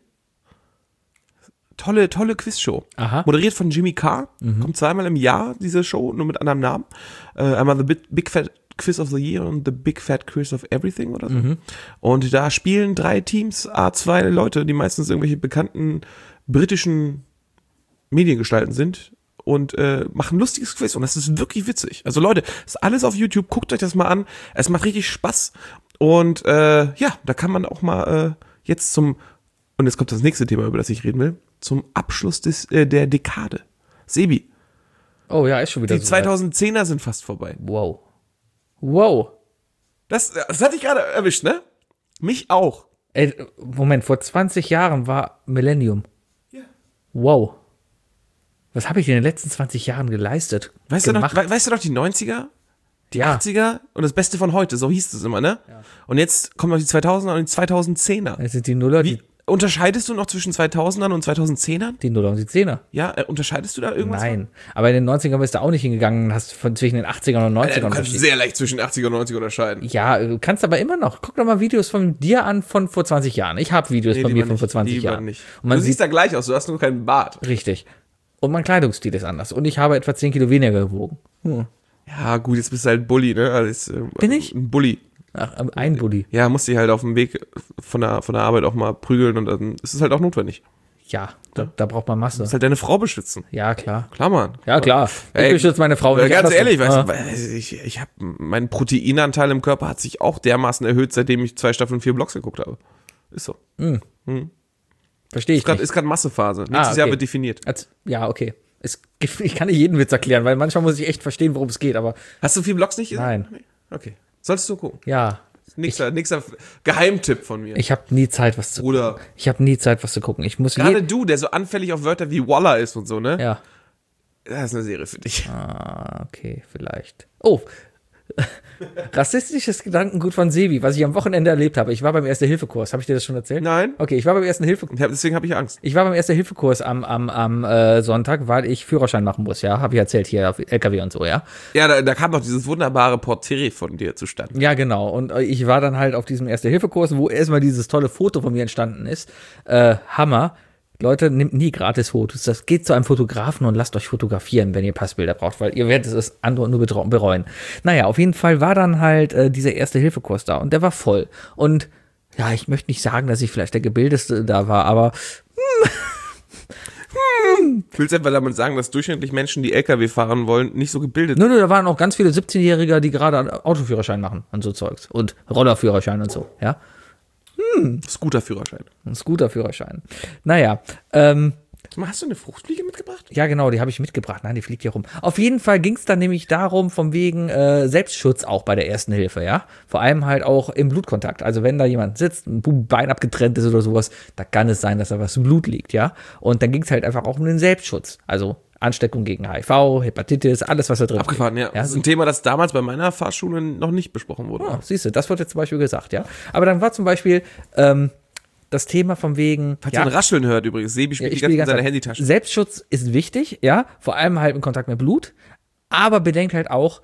Tolle Quizshow. Aha. Moderiert von Jimmy Carr. Kommt zweimal im Jahr, diese Show, nur mit anderem Namen. Einmal The Big Fat Quiz of the Year und The Big Fat Quiz of Everything oder so. Und da spielen 3 Teams, A2 Leute, die meistens irgendwelche bekannten britischen Mediengestalten sind und machen ein lustiges Quiz und das ist wirklich witzig. Also Leute, das ist alles auf YouTube, guckt euch das mal an. Es macht richtig Spaß und da kann man auch mal jetzt und jetzt kommt das nächste Thema, über das ich reden will, zum Abschluss der Dekade. Sebi, Oh ja, ist schon wieder die so weit. 2010er sind fast vorbei. Wow. Das hat dich gerade erwischt, ne? Mich auch. Ey, Moment, vor 20 Jahren war Millennium. Ja. Wow. Was habe ich in den letzten 20 Jahren geleistet? Weißt du gemacht? noch die 90er? Die Ja. 80er und das Beste von heute, so hieß es immer, ne? Ja. Und jetzt kommen noch die 2000er und die 2010er. Es sind die Nuller, Wie unterscheidest du noch zwischen 2000ern und 2010ern? die Nuller und die Zehner. Ja, unterscheidest du da irgendwas? Nein. Aber in den 90ern bist du auch nicht hingegangen und hast zwischen den 80ern und 90ern Du kannst unterschieden. sehr leicht zwischen 80er und 90er unterscheiden. Ja, du kannst aber immer noch. Guck doch mal Videos von dir an von vor 20 Jahren. Ich habe Videos von mir lieber von vor nicht, 20 lieber Jahren. nicht. Und man Du siehst sieht da gleich aus, du hast nur keinen Bart. richtig. Und mein Kleidungsstil ist anders. Und ich habe etwa 10 Kilo weniger gewogen. Ja, gut, jetzt bist du halt ein Bully, ne? Also, Bin ich? Ein Bully. Ach, ein Bulli. Ja, musst dich halt auf dem Weg von der Arbeit auch mal prügeln und dann ist es halt auch notwendig. Ja, da braucht man Masse. Du musst halt deine Frau beschützen. Ja, klar. Klar, Mann. Ja, klar. Ich Ey, beschütze meine Frau nicht. Ganz andersrum. ehrlich, Ah. ich habe mein Proteinanteil im Körper hat sich auch dermaßen erhöht, seitdem ich 2 Staffeln 4 Blocks geguckt habe. Ist so. Verstehe ich nicht. Ist gerade Massephase. Nächstes Jahr okay. wird definiert. Ja, okay. Ich kann nicht jeden Witz erklären, weil manchmal muss ich echt verstehen, worum es geht, aber Hast du 4 Blocks nicht? Nein. Okay. Solltest du gucken. ja. Nächster Geheimtipp von mir. Ich habe nie Zeit, was zu gucken. Bruder. Ich habe nie Zeit, was zu gucken. Ich muss Gerade du, der so anfällig auf Wörter wie Walla ist und so, ne? Ja. Das ist eine Serie für dich. Okay, vielleicht. Oh. Rassistisches Gedankengut von Sebi, was ich am Wochenende erlebt habe. Ich war beim Erste-Hilfe-Kurs. Habe ich dir das schon erzählt? Nein. Okay, ich war beim Erste-Hilfe-Kurs. Deswegen habe ich Angst. Ich war beim Erste-Hilfe-Kurs am Sonntag, weil ich Führerschein machen muss, ja. Habe ich erzählt hier auf LKW und so, ja. Ja, da kam doch dieses wunderbare Porträt von dir zustande. Ja, genau. Und ich war dann halt auf diesem Erste-Hilfe-Kurs, wo erstmal dieses tolle Foto von mir entstanden ist. Hammer. Leute, nehmt nie gratis Fotos. Das geht zu einem Fotografen und lasst euch fotografieren, wenn ihr Passbilder braucht, weil ihr werdet es andere nur bereuen. Naja, auf jeden Fall war dann halt dieser Erste-Hilfe-Kurs da und der war voll. Und ja, ich möchte nicht sagen, dass ich vielleicht der Gebildeste da war, aber Willst du etwa damit sagen, dass durchschnittlich Menschen, die LKW fahren wollen, nicht so gebildet sind? nö, da waren auch ganz viele 17-Jährige, die gerade Autoführerschein machen und so Zeugs. Und Rollerführerschein und so, ja. Scooterführerschein. Ein Scooterführerschein. Naja, Hast du eine Fruchtfliege mitgebracht? ja, genau, die habe ich mitgebracht. Nein, die fliegt hier rum. Auf jeden Fall ging es dann nämlich darum, von wegen Selbstschutz auch bei der Ersten Hilfe, ja. Vor allem halt auch im Blutkontakt. Also wenn da jemand sitzt, ein Bein abgetrennt ist oder sowas, da kann es sein, dass da was im Blut liegt, ja. Und dann ging es halt einfach auch um den Selbstschutz. Also Ansteckung gegen HIV, Hepatitis, alles, was da drin Abgefahren, ja. Das ist ein Thema, das damals bei meiner Fahrschule noch nicht besprochen wurde. Oh, siehst du, das wird jetzt zum Beispiel gesagt, ja. Aber dann war zum Beispiel das Thema von wegen. Falls ihr ein Rascheln hört übrigens, Sebi spielt die ganze Zeit in seiner Handytasche. Selbstschutz ist wichtig, ja, vor allem halt im Kontakt mit Blut, aber bedenkt halt auch,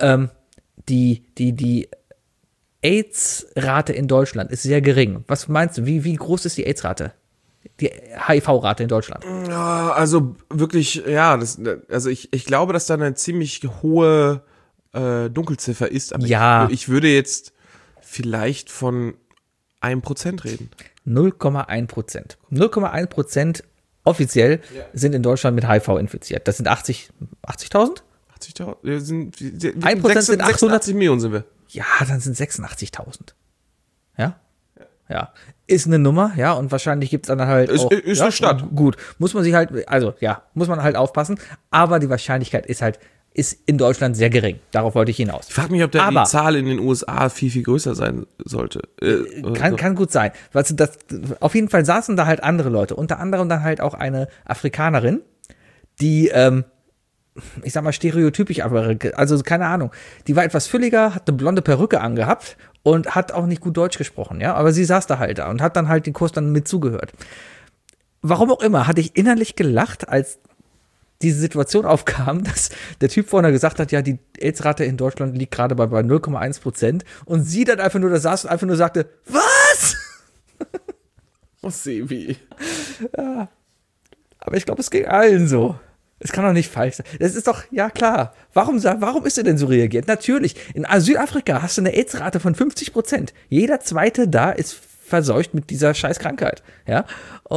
die AIDS-Rate in Deutschland ist sehr gering. Was meinst du, wie groß ist die AIDS-Rate? die HIV-Rate in Deutschland? Ja, also wirklich, ja, also ich glaube, dass da eine ziemlich hohe Dunkelziffer ist, aber Ja. ich würde jetzt vielleicht von 1% reden. 0,1%. 0,1% offiziell sind in Deutschland mit HIV infiziert. Das sind 80.000? 80.000? Wir sind, 1% sind 800. 86 Millionen sind wir. Ja, dann sind 86.000. Ja? Ja. Ist eine Nummer, ja, und wahrscheinlich gibt's dann halt Ist auch, eine ja, Stadt. Gut, muss man sich halt, also ja, muss man halt aufpassen, aber die Wahrscheinlichkeit ist in Deutschland sehr gering. Darauf wollte ich hinaus. Ich frage mich, ob da Aber- die Zahl in den USA viel, viel größer sein sollte. Kann gut sein. Weißt du, auf jeden Fall saßen da halt andere Leute, unter anderem dann halt auch eine Afrikanerin, die, ich sag mal, stereotypisch, aber, also keine Ahnung, die war etwas fülliger, hat eine blonde Perücke angehabt und hat auch nicht gut Deutsch gesprochen, ja, aber sie saß da halt da und hat dann halt den Kurs dann mit zugehört. Warum auch immer, hatte ich innerlich gelacht, als diese Situation aufkam, dass der Typ vorne gesagt hat, ja, die AIDS-Rate in Deutschland liegt gerade bei 0,1% und sie dann einfach nur da saß und einfach nur sagte, was? Oh, Sebi. Aber ich glaube, es ging allen so. Es kann doch nicht falsch sein. Das ist doch, ja klar. Warum ist er denn so reagiert? Natürlich, in Südafrika hast du eine AIDS-Rate von 50%. Jeder Zweite da ist verseucht mit dieser scheiß Krankheit. Ja,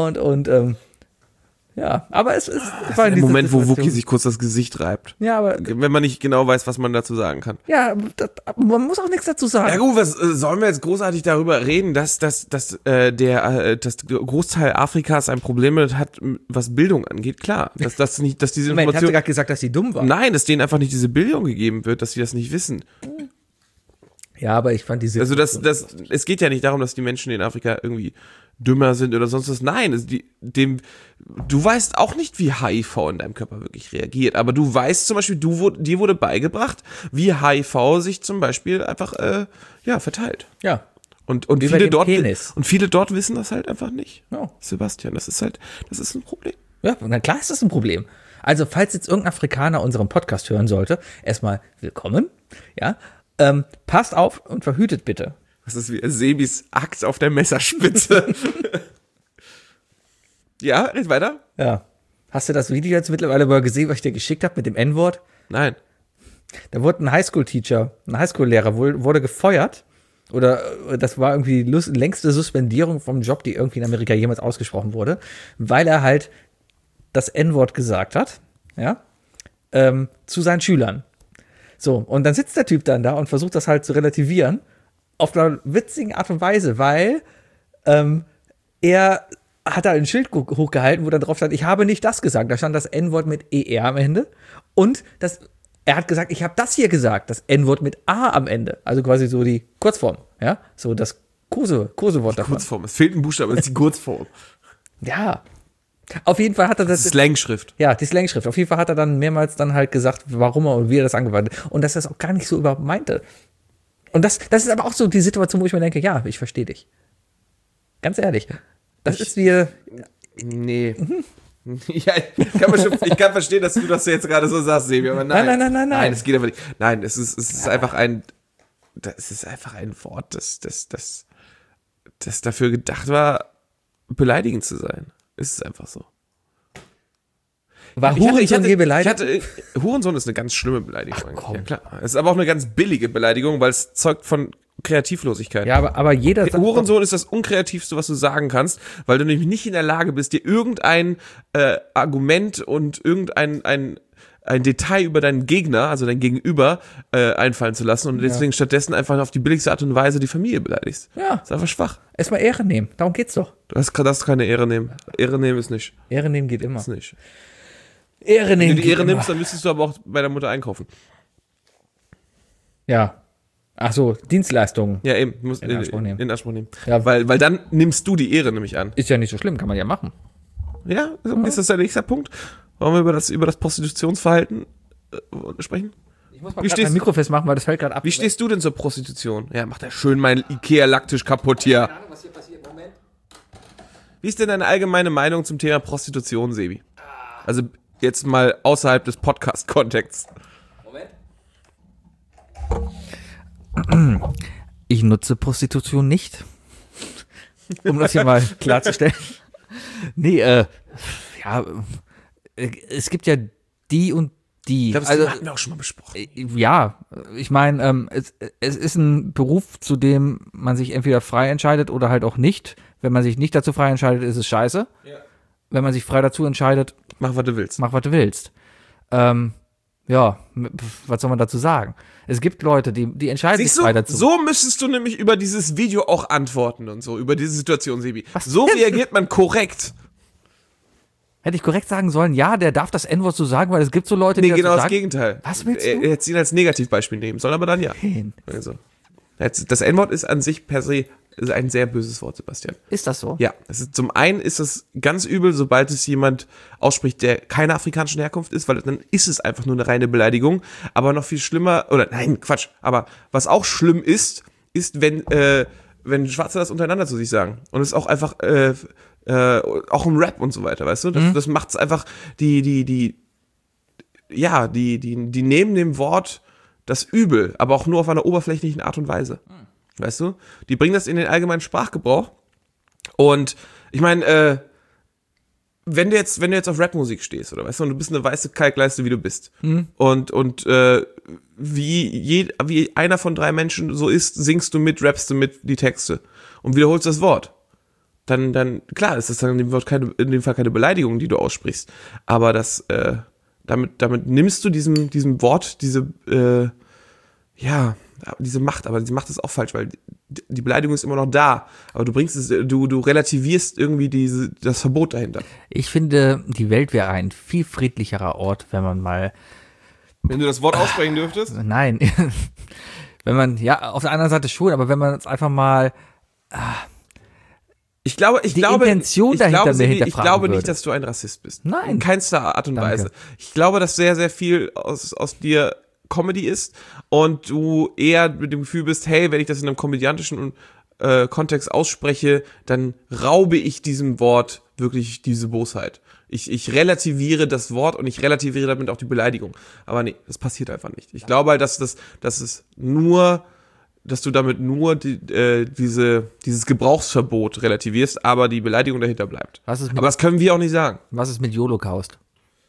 ja, aber es war in Der dieser Moment, wo Situation- Wookie sich kurz das Gesicht reibt. Ja, aber Wenn man nicht genau weiß, was man dazu sagen kann. ja, man muss auch nichts dazu sagen. Ja gut, was sollen wir jetzt großartig darüber reden, dass das Großteil Afrikas ein Problem damit hat, was Bildung angeht? Klar, dass diese Moment, hast du Information, gerade gesagt, dass sie dumm war? nein, dass denen einfach nicht diese Bildung gegeben wird, dass sie das nicht wissen. Ja, aber ich fand diese. Also es geht ja nicht darum, dass die Menschen in Afrika irgendwie dümmer sind oder sonst was. Nein, du weißt auch nicht, wie HIV in deinem Körper wirklich reagiert, aber du weißt zum Beispiel, dir wurde beigebracht, wie HIV sich zum Beispiel einfach verteilt. Ja. Und Über viele den dort Penis. und viele dort wissen das halt einfach nicht. Ja. Sebastian, das ist ein Problem. Ja, na klar ist das ein Problem. Also, falls jetzt irgendein Afrikaner unseren Podcast hören sollte, erstmal willkommen. Ja. Passt auf und verhütet bitte. Das ist wie Sebis Akt auf der Messerspitze. Ja, red weiter. Ja. Hast du das Video jetzt mittlerweile mal gesehen, was ich dir geschickt habe mit dem N-Wort? Nein. Da wurde ein Highschool-Teacher, ein Highschool-Lehrer wurde gefeuert. Oder das war irgendwie die längste Suspendierung vom Job, die irgendwie in Amerika jemals ausgesprochen wurde, weil er halt das N-Wort gesagt hat, ja, zu seinen Schülern. So, und dann sitzt der Typ dann da und versucht das halt zu relativieren, auf einer witzigen Art und Weise, weil er hat da ein Schild hochgehalten, wo dann drauf stand, ich habe nicht das gesagt. Da stand das N-Wort mit ER am Ende. Und er hat gesagt, ich habe das hier gesagt, das N-Wort mit A am Ende. Also quasi so die Kurzform, ja, so das Kosewort davon. Kurzform. Es fehlt ein Buchstabe, das ist die Kurzform. Ja. Auf jeden Fall hat er das. Slangschrift. Ja, die Slangschrift. Auf jeden Fall hat er dann mehrmals dann halt gesagt, warum er und wie er das angewandt hat. Und dass er das auch gar nicht so überhaupt meinte. Und das ist aber auch so die Situation, wo ich mir denke, ja, ich verstehe dich. Ganz ehrlich. Das ist wie. Nee. Ja, ich kann verstehen, dass du das jetzt gerade so sagst, Sebi, aber nein. Nein. Nein, es geht aber nicht. Nein, es ist einfach ein Wort, das dafür gedacht war, beleidigend zu sein. Es ist einfach so. War Hurensohn je beleidigt? Hurensohn ist eine ganz schlimme Beleidigung. Ach, komm. Ja, klar. Es ist aber auch eine ganz billige Beleidigung, weil es zeugt von Kreativlosigkeit. Ja, aber jeder sagt Hurensohn ist das Unkreativste, was du sagen kannst, weil du nämlich nicht in der Lage bist, dir irgendein Argument und ein Detail über deinen Gegner, also dein Gegenüber, einfallen zu lassen und deswegen stattdessen einfach auf die billigste Art und Weise die Familie beleidigst. Ja. Das ist einfach schwach. erstmal Ehre nehmen. Darum geht's doch. Du darfst keine Ehre nehmen. Ehre nehmen ist nicht. Ehre nehmen geht immer. Ist nicht. Ehre Wenn nehmen du die Ehre geht nimmst, dann müsstest du aber auch bei der Mutter einkaufen. Ja. Ach so, Dienstleistungen. Ja, eben. Du musst In Anspruch nehmen. In Anspruch nehmen. Ja. Weil dann nimmst du die Ehre nämlich an. Ist ja nicht so schlimm, kann man ja machen. Ja, ist das der nächste Punkt? Wollen wir über das Prostitutionsverhalten sprechen? Ich muss mal Wie grad mein stehst- Mikro festmachen, weil das fällt gerade ab. Wie stehst du denn zur Prostitution? Ja, macht er schön meinen Ikea-Lacktisch kaputt hier. Was hier passiert? Moment. Wie ist denn deine allgemeine Meinung zum Thema Prostitution, Sebi? Also jetzt mal außerhalb des Podcast-Kontexts. Moment. Ich nutze Prostitution nicht. Um das hier mal klarzustellen. Nee, ja, es gibt ja die und die. Ich glaube, das Also, hatten wir auch schon mal besprochen. ja, ich meine, es ist ein Beruf, zu dem man sich entweder frei entscheidet oder halt auch nicht. Wenn man sich nicht dazu frei entscheidet, ist es scheiße. Ja. Wenn man sich frei dazu entscheidet, Mach, was du willst. mach, was du willst. Ja, was soll man dazu sagen? Es gibt Leute, die entscheiden Siehst sich frei du, dazu. so müsstest du nämlich über dieses Video auch antworten und so, über diese Situation, Sebi. Was So denn? reagiert man korrekt. Hätte ich korrekt sagen sollen, ja, der darf das N-Wort so sagen, weil es gibt so Leute, die Nee, das genau so das sagen. Gegenteil. Was willst du? Er hätte ihn als Negativbeispiel nehmen sollen, aber dann ja. Nein. Also, das N-Wort ist an sich per se ein sehr böses Wort, Sebastian. Ist das so? Ja, zum einen ist es ganz übel, sobald es jemand ausspricht, der keine afrikanischen Herkunft ist, weil dann ist es einfach nur eine reine Beleidigung. Aber noch viel schlimmer, oder nein, Quatsch, aber was auch schlimm ist, wenn Schwarze das untereinander zu sich sagen. Und es ist auch einfach, auch im Rap und so weiter, weißt du? Das macht es einfach, die nehmen dem Wort das Übel, aber auch nur auf einer oberflächlichen Art und Weise. Weißt du? Die bringen das in den allgemeinen Sprachgebrauch. Und ich meine, wenn du jetzt auf Rapmusik stehst, oder weißt du, und du bist eine weiße Kalkleiste, wie du bist, und wie einer von 3 Menschen so ist, singst du mit, rappst du mit die Texte und wiederholst das Wort. Dann klar, ist das dann in dem Fall keine Beleidigung, die du aussprichst. Aber damit nimmst du diesem Wort diese Macht, aber diese Macht ist auch falsch, weil die Beleidigung ist immer noch da, aber du relativierst irgendwie das Verbot dahinter. Ich finde, die Welt wäre ein viel friedlicherer Ort, wenn man mal, Wenn du das Wort aussprechen dürftest? nein, wenn man, ja, auf der anderen Seite schon, aber wenn man es einfach mal, Ich glaube, Intention dahinter mehr hinterfragen ich glaube würde. nicht, dass du ein Rassist bist. Nein. In keinster Art und Danke. Weise. Ich glaube, dass sehr, sehr viel aus dir Comedy ist und du eher mit dem Gefühl bist, hey, wenn ich das in einem komödiantischen Kontext ausspreche, dann raube ich diesem Wort wirklich diese Bosheit. Ich relativiere das Wort und ich relativiere damit auch die Beleidigung. Aber nee, das passiert einfach nicht. Ich glaube halt, dass du damit nur dieses Gebrauchsverbot relativierst, aber die Beleidigung dahinter bleibt. Aber das können wir auch nicht sagen. Was ist mit Holocaust?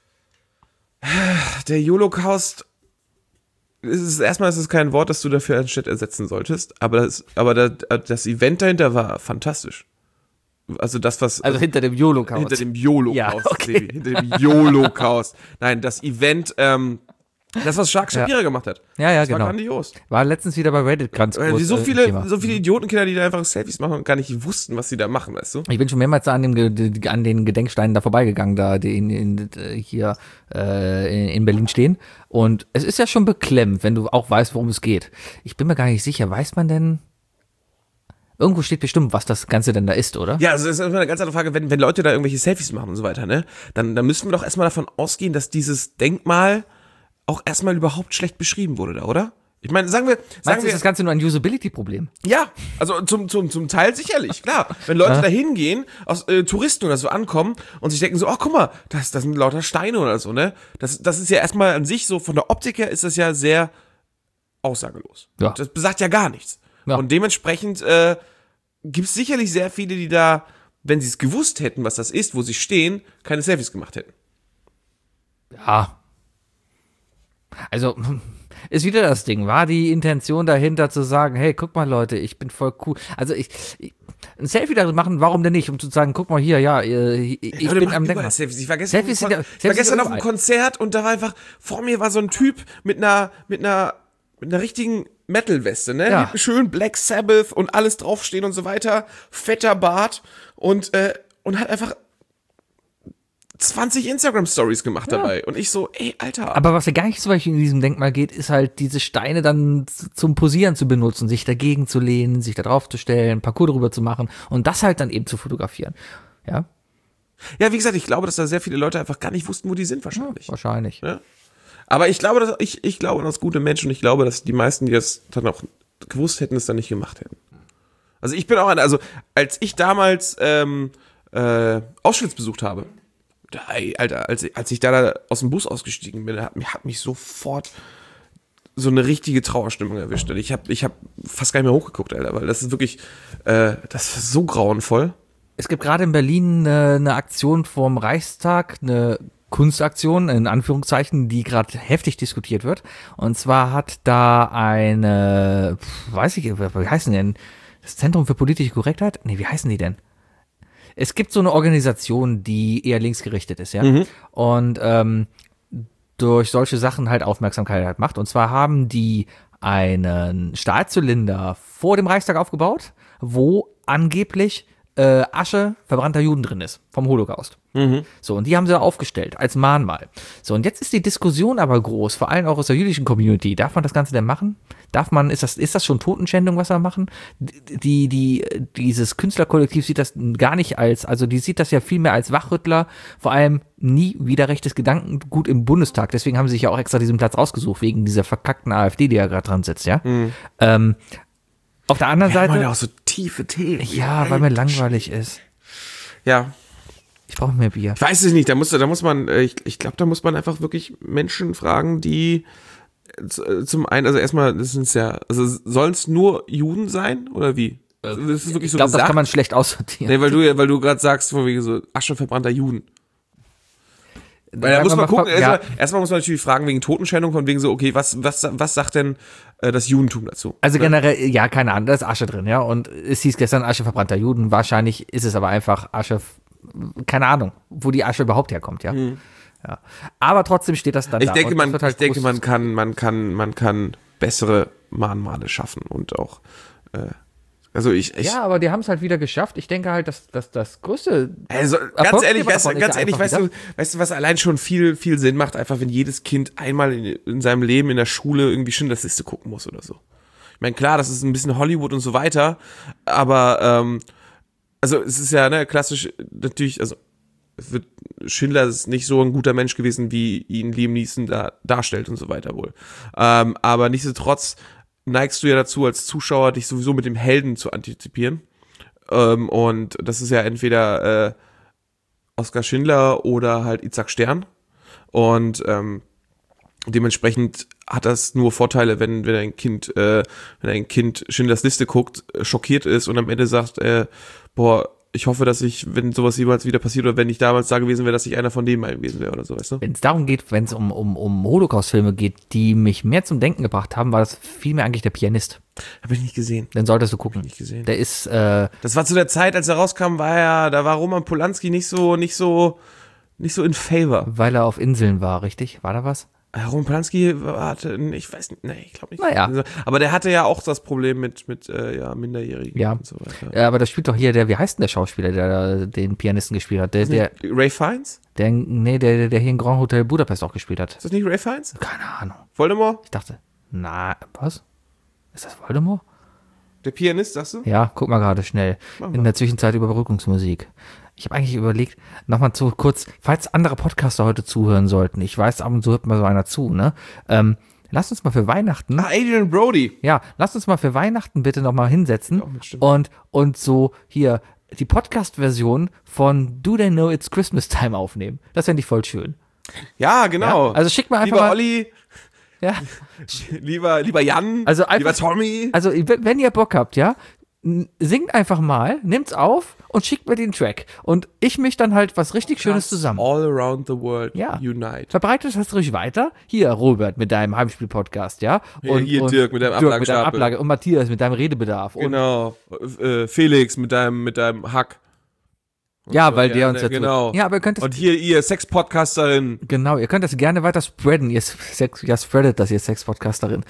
Der Holocaust erstmal ist es kein Wort, das du dafür anstatt ersetzen solltest, aber das Event dahinter war fantastisch. Also das, was... Also hinter dem Holocaust. Hinter dem Holocaust, Ja, okay. Sebi, hinter dem Holocaust. Nein, das Event, das, was Jacques Shapira gemacht hat. Ja, Das genau. war grandios. War letztens wieder bei Reddit ganz groß. So Thema. viele Idiotenkinder, die da einfach Selfies machen und gar nicht wussten, was sie da machen, weißt du? Ich bin schon mehrmals an den Gedenksteinen da vorbeigegangen, da die hier in Berlin stehen. Und es ist ja schon beklemmend, wenn du auch weißt, worum es geht. Ich bin mir gar nicht sicher. Weiß man denn? Irgendwo steht bestimmt, was das Ganze denn da ist, oder? Ja, also das ist immer eine ganz andere Frage, wenn Leute da irgendwelche Selfies machen und so weiter, ne? Dann müssen wir doch erstmal davon ausgehen, dass dieses Denkmal auch erstmal überhaupt schlecht beschrieben wurde da, oder? Ich meine, sagen wir, Ist das Ganze nur ein Usability-Problem? ja, also zum Teil sicherlich, klar. Wenn Leute da hingehen, Touristen oder so ankommen und sich denken so, ach guck mal, das sind lauter Steine oder so, ne? Das ist ja erstmal an sich so, von der Optik her ist das ja sehr aussagelos. Ja. Das besagt ja gar nichts. Ja. Und dementsprechend gibt es sicherlich sehr viele, die da, wenn sie es gewusst hätten, was das ist, wo sie stehen, keine Selfies gemacht hätten. Ja. Also, ist wieder das Ding. War die Intention dahinter zu sagen, hey, guck mal Leute, ich bin voll cool. Also ein Selfie darin machen, warum denn nicht? Um zu sagen, guck mal hier, ja, ich Leute bin machen am überall Denkmal. Selfies. Ich war Selfies sind ja- ich war Selfies gestern sind auf einem überall. Konzert und da war einfach, vor mir war so ein Typ mit einer richtigen Metal-Weste, ne? Ja. Mit schön Black Sabbath und alles draufstehen und so weiter, fetter Bart und hat einfach 20 Instagram-Stories gemacht dabei. Und ich so, ey, Alter. Aber was ja gar nicht so weit in diesem Denkmal geht, ist halt diese Steine dann zum Posieren zu benutzen, sich dagegen zu lehnen, sich da drauf zu stellen, Parcours drüber zu machen und das halt dann eben zu fotografieren. Ja, Ja, wie gesagt, ich glaube, dass da sehr viele Leute einfach gar nicht wussten, wo die sind wahrscheinlich. wahrscheinlich. Ja. Aber ich glaube, ich glaube an das gute Menschen und ich glaube, dass die meisten, die das dann auch gewusst hätten, es dann nicht gemacht hätten. Also ich bin auch als ich damals Auschwitz besucht habe, Alter, als ich da aus dem Bus ausgestiegen bin, hat mich sofort so eine richtige Trauerstimmung erwischt. Und ich hab fast gar nicht mehr hochgeguckt, Alter, weil das ist wirklich, das ist so grauenvoll. Es gibt gerade in Berlin eine Aktion vorm Reichstag, eine Kunstaktion, in Anführungszeichen, die gerade heftig diskutiert wird. Und zwar hat da eine, weiß ich, wie heißen die denn? Das Zentrum für politische Korrektheit? Nee, wie heißen die denn? Es gibt so eine Organisation, die eher linksgerichtet ist, ja. Und durch solche Sachen halt Aufmerksamkeit halt macht. Und zwar haben die einen Stahlzylinder vor dem Reichstag aufgebaut, wo angeblich Asche verbrannter Juden drin ist, vom Holocaust. So, und die haben sie da aufgestellt, als Mahnmal. So, und jetzt ist die Diskussion aber groß, vor allem auch aus der jüdischen Community. Darf man das Ganze denn machen? Ist das schon Totenschändung, was wir machen? Dieses Künstlerkollektiv sieht das gar nicht also die sieht das ja viel mehr als Wachrüttler, vor allem nie widerrechtes Gedankengut im Bundestag. Deswegen haben sie sich ja auch extra diesen Platz rausgesucht, wegen dieser verkackten AfD, die ja gerade dran sitzt, ja. Auf der anderen Seite. Man ja auch so tiefe Themen. Ja, weil mir langweilig ist. Ja. Ich brauche mehr Bier. Ich weiß es nicht, da muss man, ich glaube, da muss man einfach wirklich Menschen fragen, die zum einen, also erstmal, das sind ja, also sollen es nur Juden sein oder wie? Das ist wirklich so ich glaube, gesagt. das kann man schlecht aussortieren. Nee, weil du gerade sagst, von wegen so Asche verbrannter Juden. Weil da muss man gucken, erstmal muss man natürlich fragen wegen Totenschändung, von wegen so, okay, was sagt denn das Judentum dazu? Also generell, ja, keine Ahnung, da ist Asche drin, ja, und es hieß gestern Asche verbrannter Juden, wahrscheinlich ist es aber einfach Asche, keine Ahnung, wo die Asche überhaupt herkommt, ja. Ja. Aber trotzdem steht das dann ich da. Denke, man halt kann bessere Mahnmale schaffen und auch, ja, aber die haben es halt wieder geschafft. Ich denke halt, dass das größte. Also ganz ehrlich, weißt du, was allein schon viel Sinn macht, einfach wenn jedes Kind einmal in seinem Leben in der Schule irgendwie Schindlers Liste gucken muss oder so. Ich meine, klar, das ist ein bisschen Hollywood und so weiter, aber also es ist ja klassisch natürlich, also Schindler ist nicht so ein guter Mensch gewesen, wie ihn Liam Neeson da darstellt und so weiter wohl. Aber nichtsdestotrotz neigst du ja dazu, als Zuschauer dich sowieso mit dem Helden zu antizipieren. Und das ist ja entweder Oskar Schindler oder halt Itzhak Stern. Und dementsprechend hat das nur Vorteile, wenn ein Kind Schindlers Liste guckt, schockiert ist und am Ende sagt, ich hoffe, dass wenn sowas jemals wieder passiert oder wenn ich damals da gewesen wäre, dass ich einer von denen mal gewesen wäre oder so, weißt du? Wenn es darum geht, wenn es um Holocaust-Filme geht, die mich mehr zum Denken gebracht haben, war das vielmehr eigentlich Der Pianist. Habe ich nicht gesehen. Den solltest du gucken. Nicht gesehen. Der ist, das war zu der Zeit, als er rauskam, da war Roman Polanski nicht so in favor. Weil er auf Inseln war, richtig? War da was? Roman Polanski hatte, ich weiß nicht, ich glaube nicht. Naja. Aber der hatte ja auch das Problem mit Minderjährigen und so weiter. Ja, aber das spielt doch hier wie heißt denn der Schauspieler, der den Pianisten gespielt hat? Ray Fiennes? Der hier in Grand Hotel Budapest auch gespielt hat. Ist das nicht Ray Fiennes? Keine Ahnung. Voldemort? Ich dachte, was? Ist das Voldemort? Der Pianist, sagst du? Ja, guck mal gerade schnell. In der Zwischenzeit Überbrückungsmusik. Ich habe eigentlich überlegt, nochmal kurz, falls andere Podcaster heute zuhören sollten, ich weiß, ab und zu hört mal so einer zu, ne? Lasst uns mal für Weihnachten. Adrian Brody. Ja, lasst uns mal für Weihnachten bitte nochmal hinsetzen und so hier die Podcast-Version von Do They Know It's Christmas Time aufnehmen. Das fände ich voll schön. Ja, genau. Ja? Also schickt mal einfach lieber Olli. Ja. lieber Jan. Also einfach, lieber Tommy. Also wenn ihr Bock habt, ja, singt einfach mal, nimmt's auf und schickt mir den Track. Und ich mich dann halt was richtig Schönes zusammen. All around the world unite. Verbreitet das ruhig weiter. Hier, Robert, mit deinem Heimspiel-Podcast, ja. Und hier Dirk mit deinem Ablagestapel. Und Matthias mit deinem Redebedarf. Genau. Felix mit deinem Hack. Ja, weil der uns genau. Ja, aber ihr könnt das. Und hier ihr Sex-Podcasterin. Genau, ihr könnt das gerne weiter spreaden. Ihr spreadet das, ihr Sex-Podcasterin.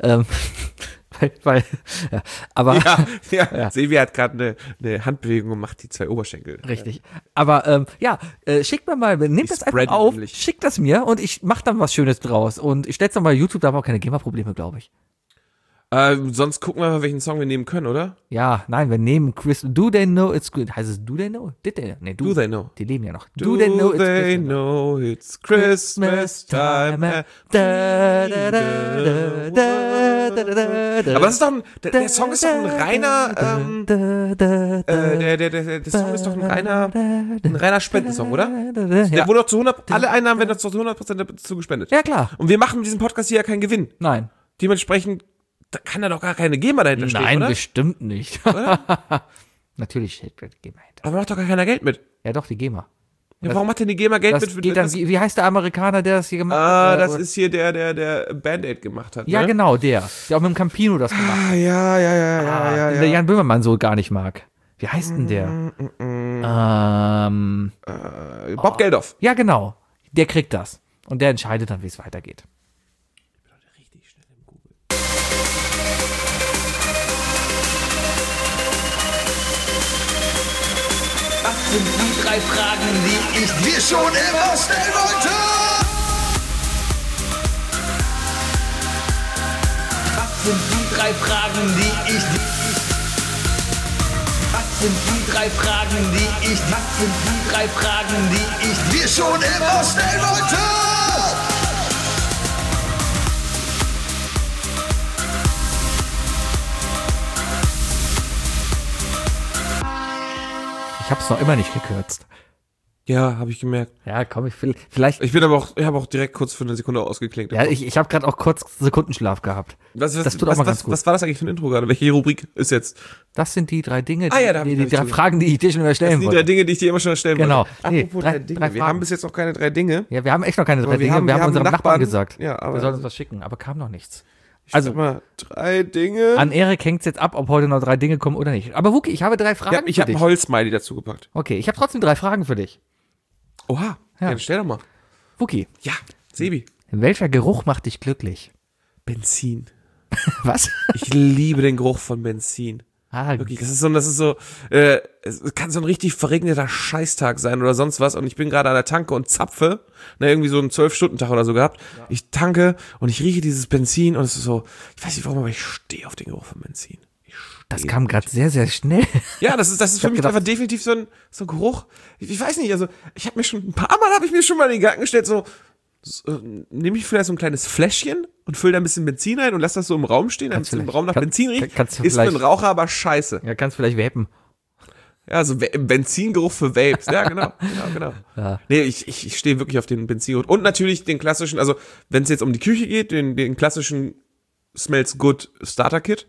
Aber ja. Silvia hat gerade eine Handbewegung und macht die 2 Oberschenkel. Richtig. Aber schickt mir mal, nehmt das einfach auf, schickt das mir und ich mach dann was Schönes draus. Und ich stell's dann bei YouTube, da haben wir auch keine GEMA-Probleme, glaube ich. Sonst gucken wir mal, welchen Song wir nehmen können, oder? Ja, nein, wir nehmen Do They Know It's Good. Heißt es Do They Know? Did they? Nee, Do They Know. Die leben ja noch. Do They Know It's Christmas Time. Aber das ist doch der Song ist doch ein reiner der Song ist doch ein reiner Spendensong, oder? Der wurde doch zu 100%, alle Einnahmen werden zu 100% dazu gespendet. Ja, klar. Und wir machen mit diesem Podcast hier ja keinen Gewinn. Nein. Dementsprechend da kann da doch gar keine GEMA dahinter stehen, oder? Nein, bestimmt nicht. Natürlich steht die GEMA hinter. Aber macht doch gar keiner Geld mit. Ja doch, die GEMA. Ja, warum hat denn die GEMA Geld Das mit? geht dann, wie heißt der Amerikaner, der das hier gemacht hat? das ist hier der Band-Aid gemacht hat, Ja, ne? genau, der auch mit dem Campino das gemacht hat. Den der Jan Böhmermann so gar nicht mag. Wie heißt denn der? Bob Geldof. Ja, genau. Der kriegt das. Und der entscheidet dann, wie es weitergeht. Richtig schnell im Google. Was sind die 3 Fragen, die ich dir schon immer stellen wollte? Was sind die 3 Fragen, die ich dir... Was sind die 3 Fragen, die ich... Was sind die 3 Fragen, die ich dir schon immer stellen wollte? Ich hab's noch immer nicht gekürzt. Ja, habe ich gemerkt. Ja, komm, vielleicht. Ich habe auch direkt kurz für eine Sekunde ausgeklinkt. Ja, ich habe gerade auch kurz Sekundenschlaf gehabt. Das tut auch mal ganz gut. Was war das eigentlich für ein Intro gerade? Welche Rubrik ist jetzt? Das sind die 3 Dinge, die 3 Fragen, die ich dir schon immer stellen wollte. Die 3 Dinge, die ich dir immer schon stellen genau. wollte. Apropos 3 Dinge. Wir haben bis jetzt noch keine 3 Dinge. Ja, wir haben echt noch keine 3 Dinge. Wir haben unserem Nachbarn gesagt, ja, aber wir sollen uns was schicken, aber kam noch nichts. Also mal 3 Dinge. An Erik hängt's jetzt ab, ob heute noch 3 Dinge kommen oder nicht. Aber Wookie, ich habe 3 Fragen für dich. Ich habe einen Holzsmiley dazu gepackt. Okay, ich habe trotzdem 3 Fragen für dich. Oha, ja, dann stell doch mal. Wookie. Ja, Sebi. Welcher Geruch macht dich glücklich? Benzin. Was? Ich liebe den Geruch von Benzin. Wirklich, es kann so ein richtig verregneter Scheißtag sein oder sonst was und ich bin gerade an der Tanke und zapfe, irgendwie so einen 12-Stunden-Tag oder so gehabt. Ja. Ich tanke und ich rieche dieses Benzin und es ist so, ich weiß nicht warum, aber ich stehe auf den Geruch von Benzin. Das kam gerade sehr, sehr schnell. Ja, das ist für mich einfach definitiv so ein Geruch. Ich weiß nicht, also ich habe mir schon ein paar Mal in den Garten gestellt, nehme ich vielleicht so ein kleines Fläschchen und fülle da ein bisschen Benzin rein und lass das so im Raum stehen, damit es im Raum nach Benzin riecht. Ist für einen Raucher aber scheiße. Ja, kannst vielleicht vapen. Ja, so Benzingeruch für Vapes. Ja, genau. Ja. Nee, ich stehe wirklich auf den Benzingeruch. Und natürlich den klassischen, also wenn es jetzt um die Küche geht, den klassischen Smells Good Starter Kit.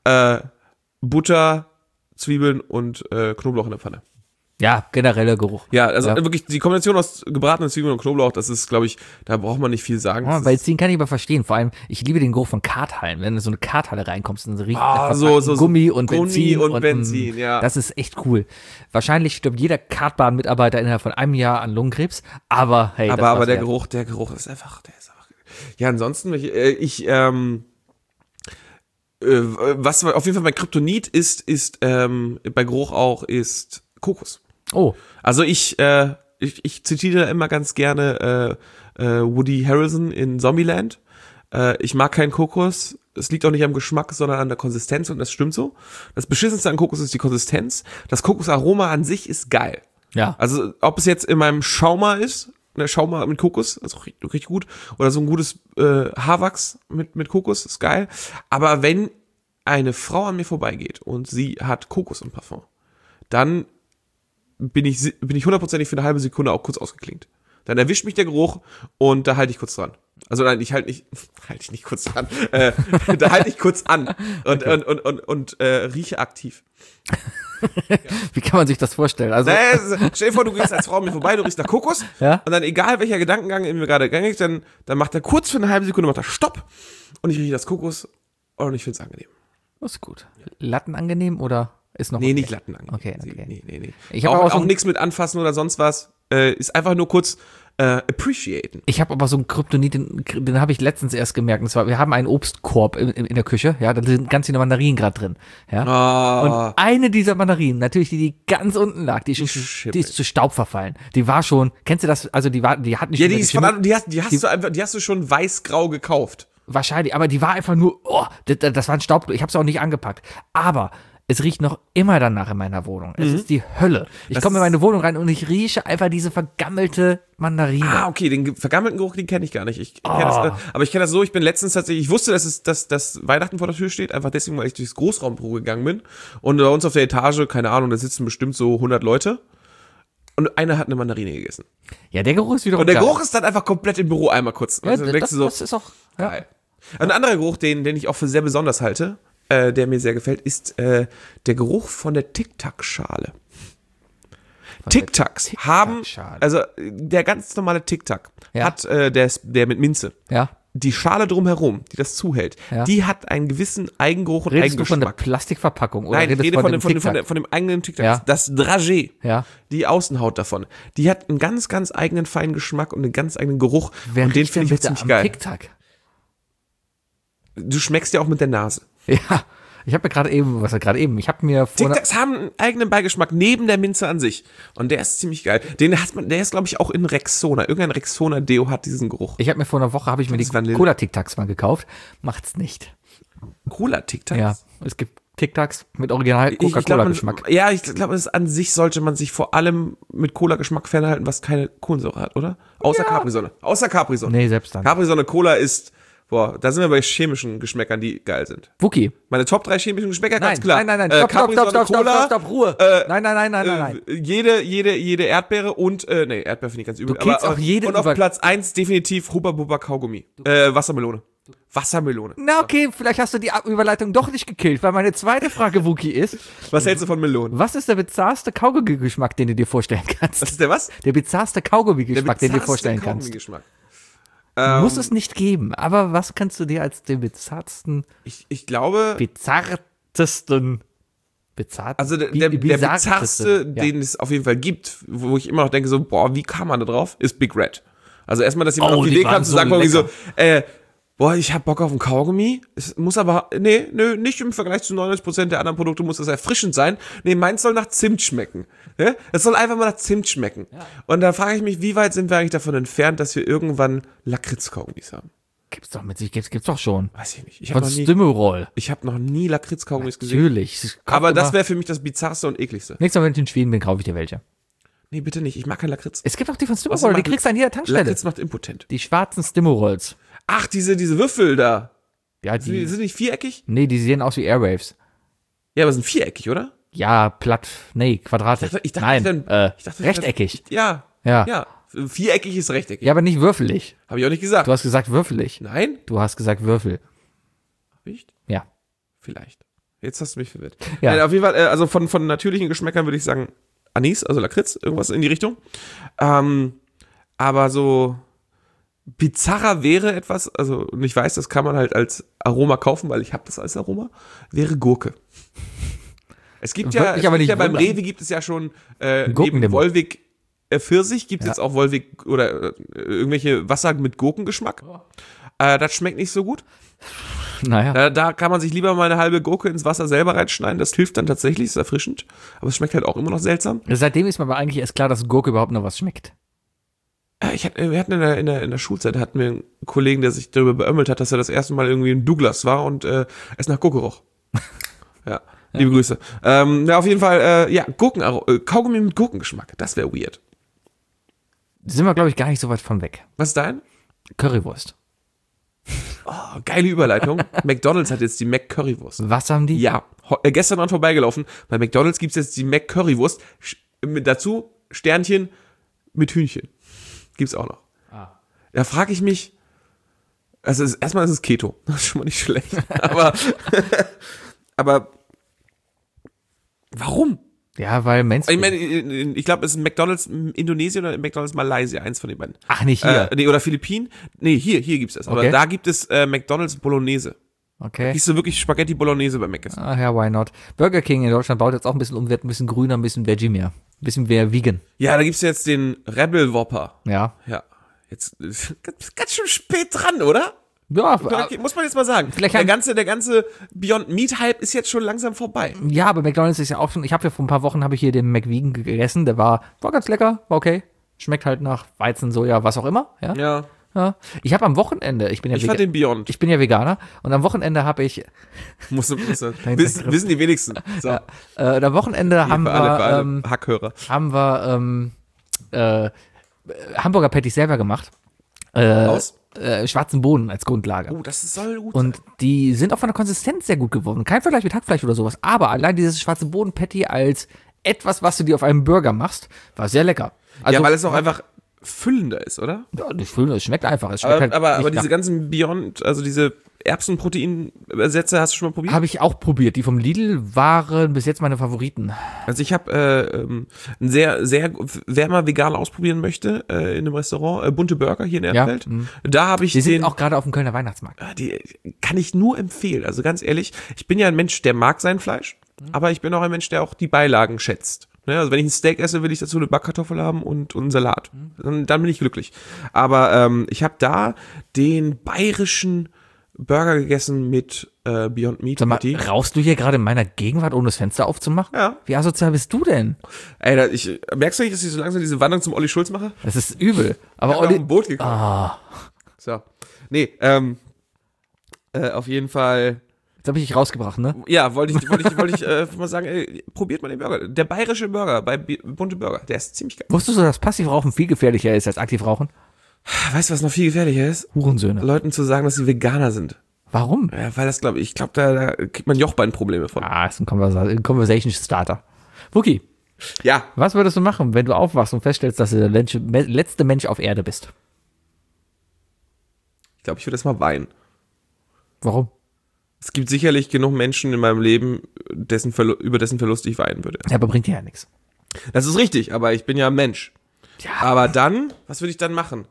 Butter, Zwiebeln und Knoblauch in der Pfanne. Ja, genereller Geruch. Ja, also wirklich die Kombination aus gebratenen Zwiebeln und Knoblauch, das ist, glaube ich, da braucht man nicht viel sagen. Ja, Benzin kann ich aber verstehen. Vor allem, ich liebe den Geruch von Karthallen. Wenn du in so eine Karthalle reinkommst, dann riecht so Gummi und Benzin. Und Benzin, ja. Das ist echt cool. Wahrscheinlich stirbt jeder Kartbahn-Mitarbeiter innerhalb von einem Jahr an Lungenkrebs, aber hey, aber der Geruch ist einfach, ja, ansonsten, was auf jeden Fall mein Kryptonit ist bei Geruch auch, ist Kokos. Oh. Also ich zitiere immer ganz gerne Woody Harrelson in Zombieland. Ich mag keinen Kokos. Es liegt auch nicht am Geschmack, sondern an der Konsistenz und das stimmt so. Das Beschissenste an Kokos ist die Konsistenz. Das Kokosaroma an sich ist geil. Ja. Also ob es jetzt in meinem Schauma ist, Schauma mit Kokos, also richtig gut, oder so ein gutes Haarwachs mit Kokos, ist geil. Aber wenn eine Frau an mir vorbeigeht und sie hat Kokos und Parfum, dann bin ich 100%ig für eine halbe Sekunde auch kurz ausgeklingt. Dann erwischt mich der Geruch und da halte ich kurz dran. Also nein, halte ich nicht kurz dran. Da halte ich kurz an und rieche aktiv. Wie kann man sich das vorstellen? Also stell dir vor, du gehst als Frau an mir vorbei, du riechst nach Kokos, ja? Und dann egal welcher Gedankengang in mir gerade gang ist, dann macht er kurz für eine halbe Sekunde Stopp und ich rieche das Kokos und ich finde es angenehm. Das ist gut. Latten angenehm oder ist noch Nee, okay? nicht Latten angenehm. Okay. Nee. Ich habe auch nichts mit anfassen oder sonst was. Ist einfach nur kurz appreciaten. Ich habe aber so einen Kryptonit, den habe ich letztens erst gemerkt. Und zwar, wir haben einen Obstkorb in der Küche, ja, da sind ganz viele Mandarinen gerade drin, ja. Und eine dieser Mandarinen, natürlich die ganz unten lag, die ist zu Staub verfallen. Die war schon, kennst du das? Also die hat nicht. Ja, die hast du schon weiß-grau gekauft. Wahrscheinlich, aber die war einfach nur, das war ein Staub. Ich habe es auch nicht angepackt. Aber es riecht noch immer danach in meiner Wohnung. Es ist die Hölle. Ich komme in meine Wohnung rein und ich rieche einfach diese vergammelte Mandarine. Ah, okay, den vergammelten Geruch, den kenne ich gar nicht. Aber ich kenne das so, ich bin letztens tatsächlich, ich wusste, dass Weihnachten vor der Tür steht, einfach deswegen, weil ich durchs Großraumbüro gegangen bin. Und bei uns auf der Etage, keine Ahnung, da sitzen bestimmt so 100 Leute. Und einer hat eine Mandarine gegessen. Ja, der Geruch ist wiederum Und der Geruch ist dann einfach komplett im Büro einmal kurz. Ja, also, das ist auch geil. Ein anderer Geruch, den ich auch für sehr besonders halte, der mir sehr gefällt, ist der Geruch von der Tic-Tac-Schale. Tic-Tacs haben, also der ganz normale Tic-Tac hat der mit Minze. Ja. Die Schale drumherum, die das zuhält, die hat einen gewissen Eigengeruch und Redest du von der Eigengeschmack. Plastikverpackung? Oder Nein, ich rede von dem eigenen Tic-Tac. Ja. Das Dragé, Ja. die Außenhaut davon, die hat einen ganz, ganz eigenen feinen Geschmack und einen ganz eigenen Geruch. Wer und den riecht denn finde ich auch bitte ziemlich am geil. Tic-Tac? Du schmeckst ja auch mit der Nase. Ja. Ich habe mir ich habe mir vor Tic-Tacs haben einen eigenen Beigeschmack neben der Minze an sich. Und der ist ziemlich geil. Der ist, glaube ich, auch in Rexona. Irgendein Rexona-Deo hat diesen Geruch. Ich habe mir vor einer Woche die Das ist Vanille. Cola-Tic-Tacs mal gekauft. Macht's nicht. Cola-Tic-Tacs? Ja, es gibt Tic-Tacs mit original Coca-Cola-Geschmack. Ich glaube, an sich sollte man sich vor allem mit Cola-Geschmack fernhalten, was keine Kohlensäure hat, oder? Außer Capri-Sonne. Nee, selbst dann. Capri-Sonne Cola ist, da sind wir bei chemischen Geschmäckern, die geil sind. Wookie. Meine Top 3 chemischen Geschmäcker, ganz Nein, klar. nein. Stopp, Ruhe. Nein. Jede Erdbeere und, Erdbeere finde ich ganz übel. Du killst auch jede und auf Platz 1 definitiv Hubba Bubba Kaugummi. Wassermelone. Na okay, vielleicht hast du die Überleitung doch nicht gekillt, weil meine zweite Frage, Wookie, ist, Was hältst du von Melonen? was ist der bizarrste Kaugummi-Geschmack, den du dir vorstellen kannst? Was ist der was? Der bizarrste Kaugummi-Geschmack, den du dir vorstellen kannst. Kaugummi-Geschmack. Muss es nicht geben, aber was kannst du dir als den bizarrsten, Ich glaube, also der bizarrste, den es auf jeden Fall gibt, wo ich immer noch denke, so, boah, wie kam man da drauf, ist Big Red. Also erstmal, dass jemand auf die Idee kam zu sagen, ich hab Bock auf einen Kaugummi, es muss aber, nicht im Vergleich zu 99% der anderen Produkte muss das erfrischend sein. Nee, meins soll nach Zimt schmecken. Ja? Es soll einfach mal nach Zimt schmecken. Ja. Und da frage ich mich, wie weit sind wir eigentlich davon entfernt, dass wir irgendwann Lakritz-Kaugummis haben? Gibt's doch schon. Weiß ich nicht. Von Stimulroll. Ich habe noch nie Lakritz-Kaugummis gesehen. Natürlich. Aber das wäre für mich das bizarrste und ekligste. Nächstes Mal, wenn ich in Schweden bin, kaufe ich dir welche. Nee, bitte nicht. Ich mag keinen Lakritz. Es gibt auch die von Stimulroll, die kriegst du an jeder Tankstelle. Lakritz macht impotent. Die schwarzen Stimulrolls. Ach, diese Würfel da. Ja, Sind die nicht viereckig? Nee, die sehen aus wie Airwaves. Ja, aber sind viereckig, oder? Ja, quadratisch. Ich dachte, rechteckig. Ja. Viereckig ist rechteckig. Ja, aber nicht würfelig. Habe ich auch nicht gesagt. Du hast gesagt würfelig. Nein? Du hast gesagt Würfel. Nicht? Ja. Vielleicht. Jetzt hast du mich verwirrt. Ja. Nein, auf jeden Fall, also von natürlichen Geschmäckern würde ich sagen Anis, also Lakritz, irgendwas in die Richtung. Aber so bizarrer wäre etwas, also und ich weiß, das kann man halt als Aroma kaufen, weil ich habe das als Aroma, wäre Gurke. Es gibt ja beim Rewe gibt es ja schon neben Wolwig Pfirsich, gibt es jetzt auch Wolwig oder irgendwelche Wasser mit Gurkengeschmack. Das schmeckt nicht so gut. Naja. Da kann man sich lieber mal eine halbe Gurke ins Wasser selber reinschneiden, das hilft dann tatsächlich, ist erfrischend, aber es schmeckt halt auch immer noch seltsam. Seitdem ist mir aber eigentlich erst klar, dass Gurke überhaupt noch was schmeckt. Wir hatten in der Schulzeit hatten wir einen Kollegen, der sich darüber beömmelt hat, dass er das erste Mal irgendwie in Douglas war und es nach Gurke roch. Ja, liebe Grüße. Auf jeden Fall, Kaugummi mit Gurkengeschmack, das wäre weird. Sind wir, glaube ich, gar nicht so weit von weg. Was ist dein? Currywurst. Oh, geile Überleitung. McDonald's hat jetzt die McCurrywurst. Was haben die? Ja, gestern dran vorbeigelaufen. Bei McDonald's gibt's jetzt die McCurrywurst. Dazu Sternchen mit Hühnchen. Gibt's auch noch. Da frage ich mich, also erstmal ist es Keto. Das ist schon mal nicht schlecht. Aber warum? Ja, weil Mainstream. Ich meine, ich glaube, es ist McDonald's Indonesien oder McDonald's Malaysia, eins von den beiden. Ach, nicht hier. Oder Philippinen. Nee, hier gibt's das. Aber da gibt es McDonald's Bolognese. Okay. Kriegst du wirklich Spaghetti Bolognese bei Mc's? Ach ja, why not? Burger King in Deutschland baut jetzt auch ein bisschen um, wird ein bisschen grüner, ein bisschen Veggie mehr. Ein bisschen mehr vegan. Ja, da gibt's jetzt den Rebel Whopper. Ja. Ja. Jetzt ganz schön spät dran, oder? Ja, muss man jetzt mal sagen. Der ganze Beyond Meat Hype ist jetzt schon langsam vorbei. Ja, aber McDonald's ist ja auch schon, ich habe ja vor ein paar Wochen hier den McVegan gegessen, der war ganz lecker, war okay. Schmeckt halt nach Weizen, Soja, was auch immer, ja. Ja. Ich habe am Wochenende, ich fand den Beyond. Ich bin ja Veganer und am Wochenende habe ich wissen die wenigsten. So. Ja, am Wochenende haben wir Hackhörer. Hamburger Patties selber gemacht. Aus? Schwarzen Bohnen als Grundlage. Oh, das soll gut und sein. Die sind auch von der Konsistenz sehr gut geworden. Kein Vergleich mit Hackfleisch oder sowas, aber allein dieses schwarze Bohnen-Patty als etwas, was du dir auf einem Burger machst, war sehr lecker. Also, ja, weil es auch einfach füllender ist, oder? Ja, das Füllen, es schmeckt einfach. Es schmeckt Aber nicht diese nach- ganzen Beyond, also diese Erbsenprotein-Ersätze, hast du schon mal probiert? Habe ich auch probiert. Die vom Lidl waren bis jetzt meine Favoriten. Also ich habe ein sehr, wer mal vegan ausprobieren möchte, in einem Restaurant, Bunte Burger hier in Erfeld, da habe ich Die sind den, auch gerade auf dem Kölner Weihnachtsmarkt. die kann ich nur empfehlen. Also ganz ehrlich, ich bin ja ein Mensch, der mag sein Fleisch, aber ich bin auch ein Mensch, der auch die Beilagen schätzt. Ne? Also wenn ich ein Steak esse, will ich dazu eine Backkartoffel haben und einen Salat. Dann bin ich glücklich. Aber ich habe da den bayerischen Burger gegessen mit Beyond Meat Sag mal, Patty. rauchst du hier gerade in meiner Gegenwart, ohne das Fenster aufzumachen? Ja. Wie asozial bist du denn? Ey, merkst du nicht, dass ich so langsam diese Wanderung zum Olli Schulz mache? Das ist übel. Aber Ich hab auch Olli, ein Boot gekauft. So. Nee, auf jeden Fall. jetzt habe ich dich rausgebracht, ne? Ja, wollte ich mal sagen, ey, probiert mal den Burger. Der bayerische Burger bei Bunte Burger, der ist ziemlich geil. Wusstest du, dass Passivrauchen viel gefährlicher ist als Aktivrauchen? Weißt du, was noch viel gefährlicher ist? Hurensöhne. Leuten zu sagen, dass sie Veganer sind. Warum? Ja, weil das ich glaube, da kriegt man Jochbeinprobleme von. Ah, ist ein Conversation Starter. Wookie, Ja, was würdest du machen, wenn du aufwachst und feststellst, dass du der letzte Mensch auf Erde bist? ich glaube, ich würde erst mal weinen. Warum? Es gibt sicherlich genug Menschen in meinem Leben, über dessen Verlust ich weinen würde. Ja, aber bringt dir ja nichts. Das ist richtig, aber ich bin ja ein Mensch. Ja. Aber dann, was würde ich dann machen?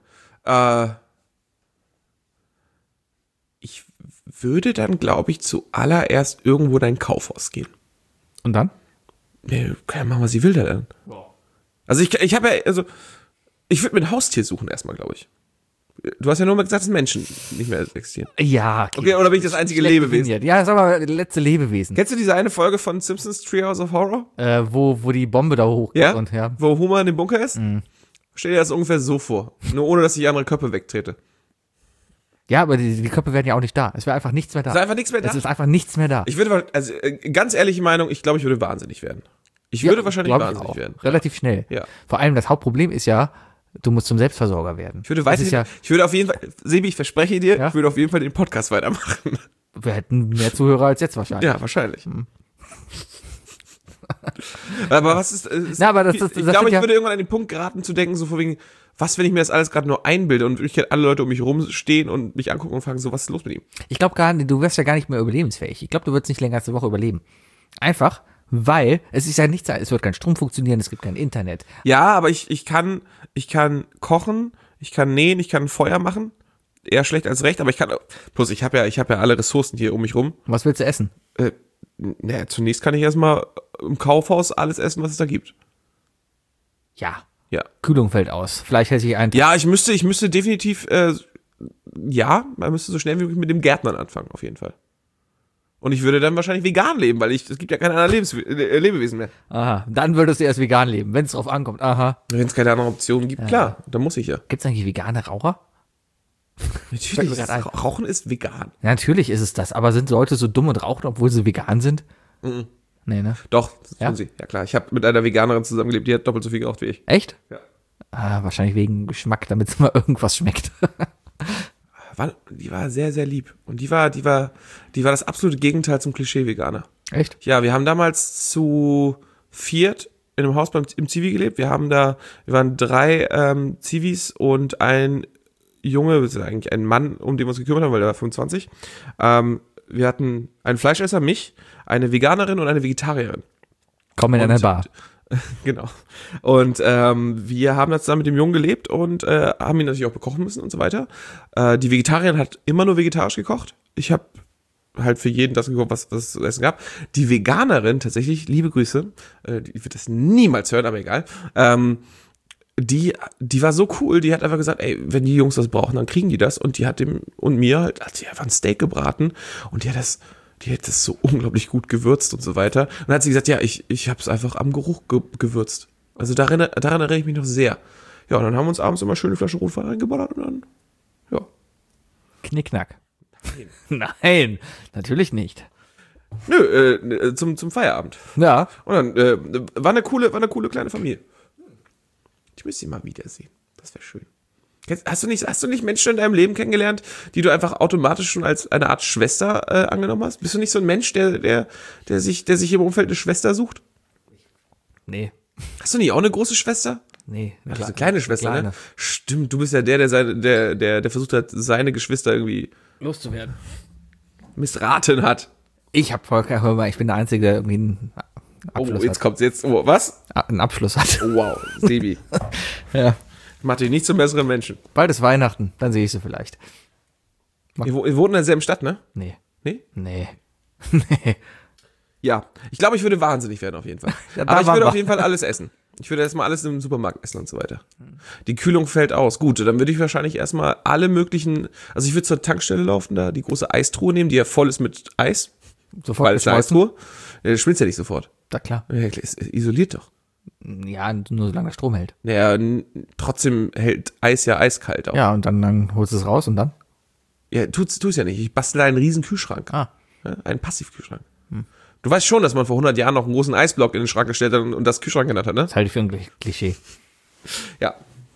Ich würde dann, glaube ich, zuallererst irgendwo in ein Kaufhaus gehen. Und dann? Nee, kann ja machen, was sie will da dann. Also ich habe ja, also ich würde mir ein Haustier suchen erstmal, glaube ich. Du hast ja nur mal gesagt, dass Menschen nicht mehr existieren. Ja. Okay, oder bin ich das einzige Schlecht Lebewesen? definiert. Ja, sag mal, letzte Lebewesen. Kennst du diese eine Folge von Simpsons Treehouse of Horror? Wo die Bombe da hoch Ja? und ja. Wo Homer in dem Bunker ist? Stell dir das ungefähr so vor. Nur ohne, dass ich andere Köpfe wegtrete. Ja, aber die Köpfe wären ja auch nicht da. Es wäre einfach nichts mehr da. Ist einfach nichts mehr da? Es ist einfach nichts mehr da. Ich würde, also ganz ehrliche Meinung, ich glaube, ich würde wahnsinnig werden. Ich würde wahrscheinlich glaub ich wahnsinnig auch. werden. Relativ schnell. Ja. Vor allem das Hauptproblem ist ja, du musst zum Selbstversorger werden. Ich würde Das ist ja, ich würde auf jeden Fall, Sebi, ich verspreche dir, Ja? ich würde auf jeden Fall den Podcast weitermachen. wir hätten mehr Zuhörer als jetzt wahrscheinlich. Ja, wahrscheinlich. Aber was ist, Na, aber das ich sind glaube, ich ja- würde irgendwann an den Punkt geraten zu denken, so vor wegen, was, wenn ich mir das alles gerade nur einbilde und wirklich alle Leute um mich rumstehen und mich angucken und fragen, so, was ist los mit ihm? Ich glaube gar nicht, du wärst ja gar nicht mehr überlebensfähig. Ich glaube, du würdest nicht länger als eine Woche überleben. Einfach, weil es ist ja nichts, es wird kein Strom funktionieren, es gibt kein Internet. Ja, aber ich kann kochen, ich kann nähen, ich kann ein Feuer machen. Eher schlecht als recht, aber ich kann, plus ich habe ja alle Ressourcen hier um mich rum. Was willst du essen? Naja, zunächst kann ich erstmal im Kaufhaus alles essen, was es da gibt. Ja, Ja. Kühlung fällt aus. Vielleicht hätte ich einen. Ja, ich müsste definitiv, man müsste so schnell wie möglich mit dem Gärtnern anfangen, auf jeden Fall. Und ich würde dann wahrscheinlich vegan leben, weil es gibt ja keine anderen Lebewesen mehr. Aha, dann würdest du erst vegan leben, wenn es drauf ankommt. Aha. Wenn es keine anderen Optionen gibt, klar, dann muss ich ja. Gibt es eigentlich vegane Raucher? Natürlich, mir grad ein. Rauchen ist vegan. Ja, natürlich ist es das, aber sind Leute so dumm und rauchen, obwohl sie vegan sind? Nee, ne? Doch, das Ja? tun sie. Ja klar, ich habe mit einer Veganerin zusammengelebt, die hat doppelt so viel geraucht wie ich. Echt? Ja. Ah, wahrscheinlich wegen Geschmack, damit es mal irgendwas schmeckt. Die war sehr, sehr lieb. Und die war das absolute Gegenteil zum Klischee-Veganer. Echt? Ja, wir haben damals zu viert in einem Haus im Zivi gelebt. Wir waren 3 Zivis und ein Junge, das ist eigentlich ein Mann, um den wir uns gekümmert haben, weil der war 25. Wir hatten einen Fleischesser, mich, eine Veganerin und eine Vegetarierin. Komm in eine Bar. Genau. Und wir haben da zusammen mit dem Jungen gelebt und haben ihn natürlich auch bekochen müssen und so weiter. Die Vegetarierin hat immer nur vegetarisch gekocht. Ich habe halt für jeden das gekocht, was es zu essen gab. Die Veganerin, tatsächlich, liebe Grüße, die wird das niemals hören, aber egal. Die war so cool, die hat einfach gesagt, ey, wenn die Jungs das brauchen, dann kriegen die das. Und die hat dem und mir halt, hat sie einfach ein Steak gebraten und die hat das so unglaublich gut gewürzt und so weiter. Und dann hat sie gesagt, ja, ich habe es einfach am Geruch gewürzt. Also daran erinnere ich mich noch sehr. Ja, und dann haben wir uns abends immer schöne Flasche Rotwein reingeballert und dann, ja. Knickknack. Nein, natürlich nicht. Nö, zum Feierabend. Ja, Und dann war eine coole kleine Familie. Ich müsste sie mal wiedersehen. Das wäre schön. Hast du nicht Menschen in deinem Leben kennengelernt, die du einfach automatisch schon als eine Art Schwester angenommen hast? Bist du nicht so ein Mensch, der sich im Umfeld eine Schwester sucht? nee. Hast du nicht auch eine große Schwester? Nee. Ach, eine kleine Schwester, kleine. ne? Stimmt, du bist ja der versucht hat, seine Geschwister irgendwie missraten hat. Ich hab vollkommen, hör mal, ich bin der Einzige, der irgendwie einen Abschluss Jetzt kommt's jetzt. Oh, was? einen Abschluss hat. Oh, wow, Sebi. Ja. Macht dich nicht zum besseren Menschen. Bald ist Weihnachten, dann sehe ich sie vielleicht. Ihr wohnt in derselben Stadt, ne? Nee. Nee? Nee. Nee. Ja. Ich glaube, ich würde wahnsinnig werden auf jeden Fall. Ja, da Aber ich waren würde wir. auf jeden Fall alles essen. Ich würde erstmal alles im Supermarkt essen und so weiter. Die Kühlung fällt aus. Gut, dann würde ich wahrscheinlich erstmal alle möglichen, also ich würde zur Tankstelle laufen, da die große Eistruhe nehmen, die ja voll ist mit Eis. Sofort Weil es eine geschmolzen. Eistruhe. Ja, das schmilzt ja nicht sofort. Da klar. Ja, es isoliert doch. Ja, nur solange der Strom hält. Naja, trotzdem hält Eis ja eiskalt auch. Ja, und dann holst du es raus und dann? Ja, tu's ja nicht. Ich bastel einen riesen Kühlschrank. Ah. Ja, einen Passivkühlschrank. Du weißt schon, dass man vor 100 Jahren noch einen großen Eisblock in den Schrank gestellt hat und das Kühlschrank genannt hat, ne? Das halte ich für ein Klischee. Ja.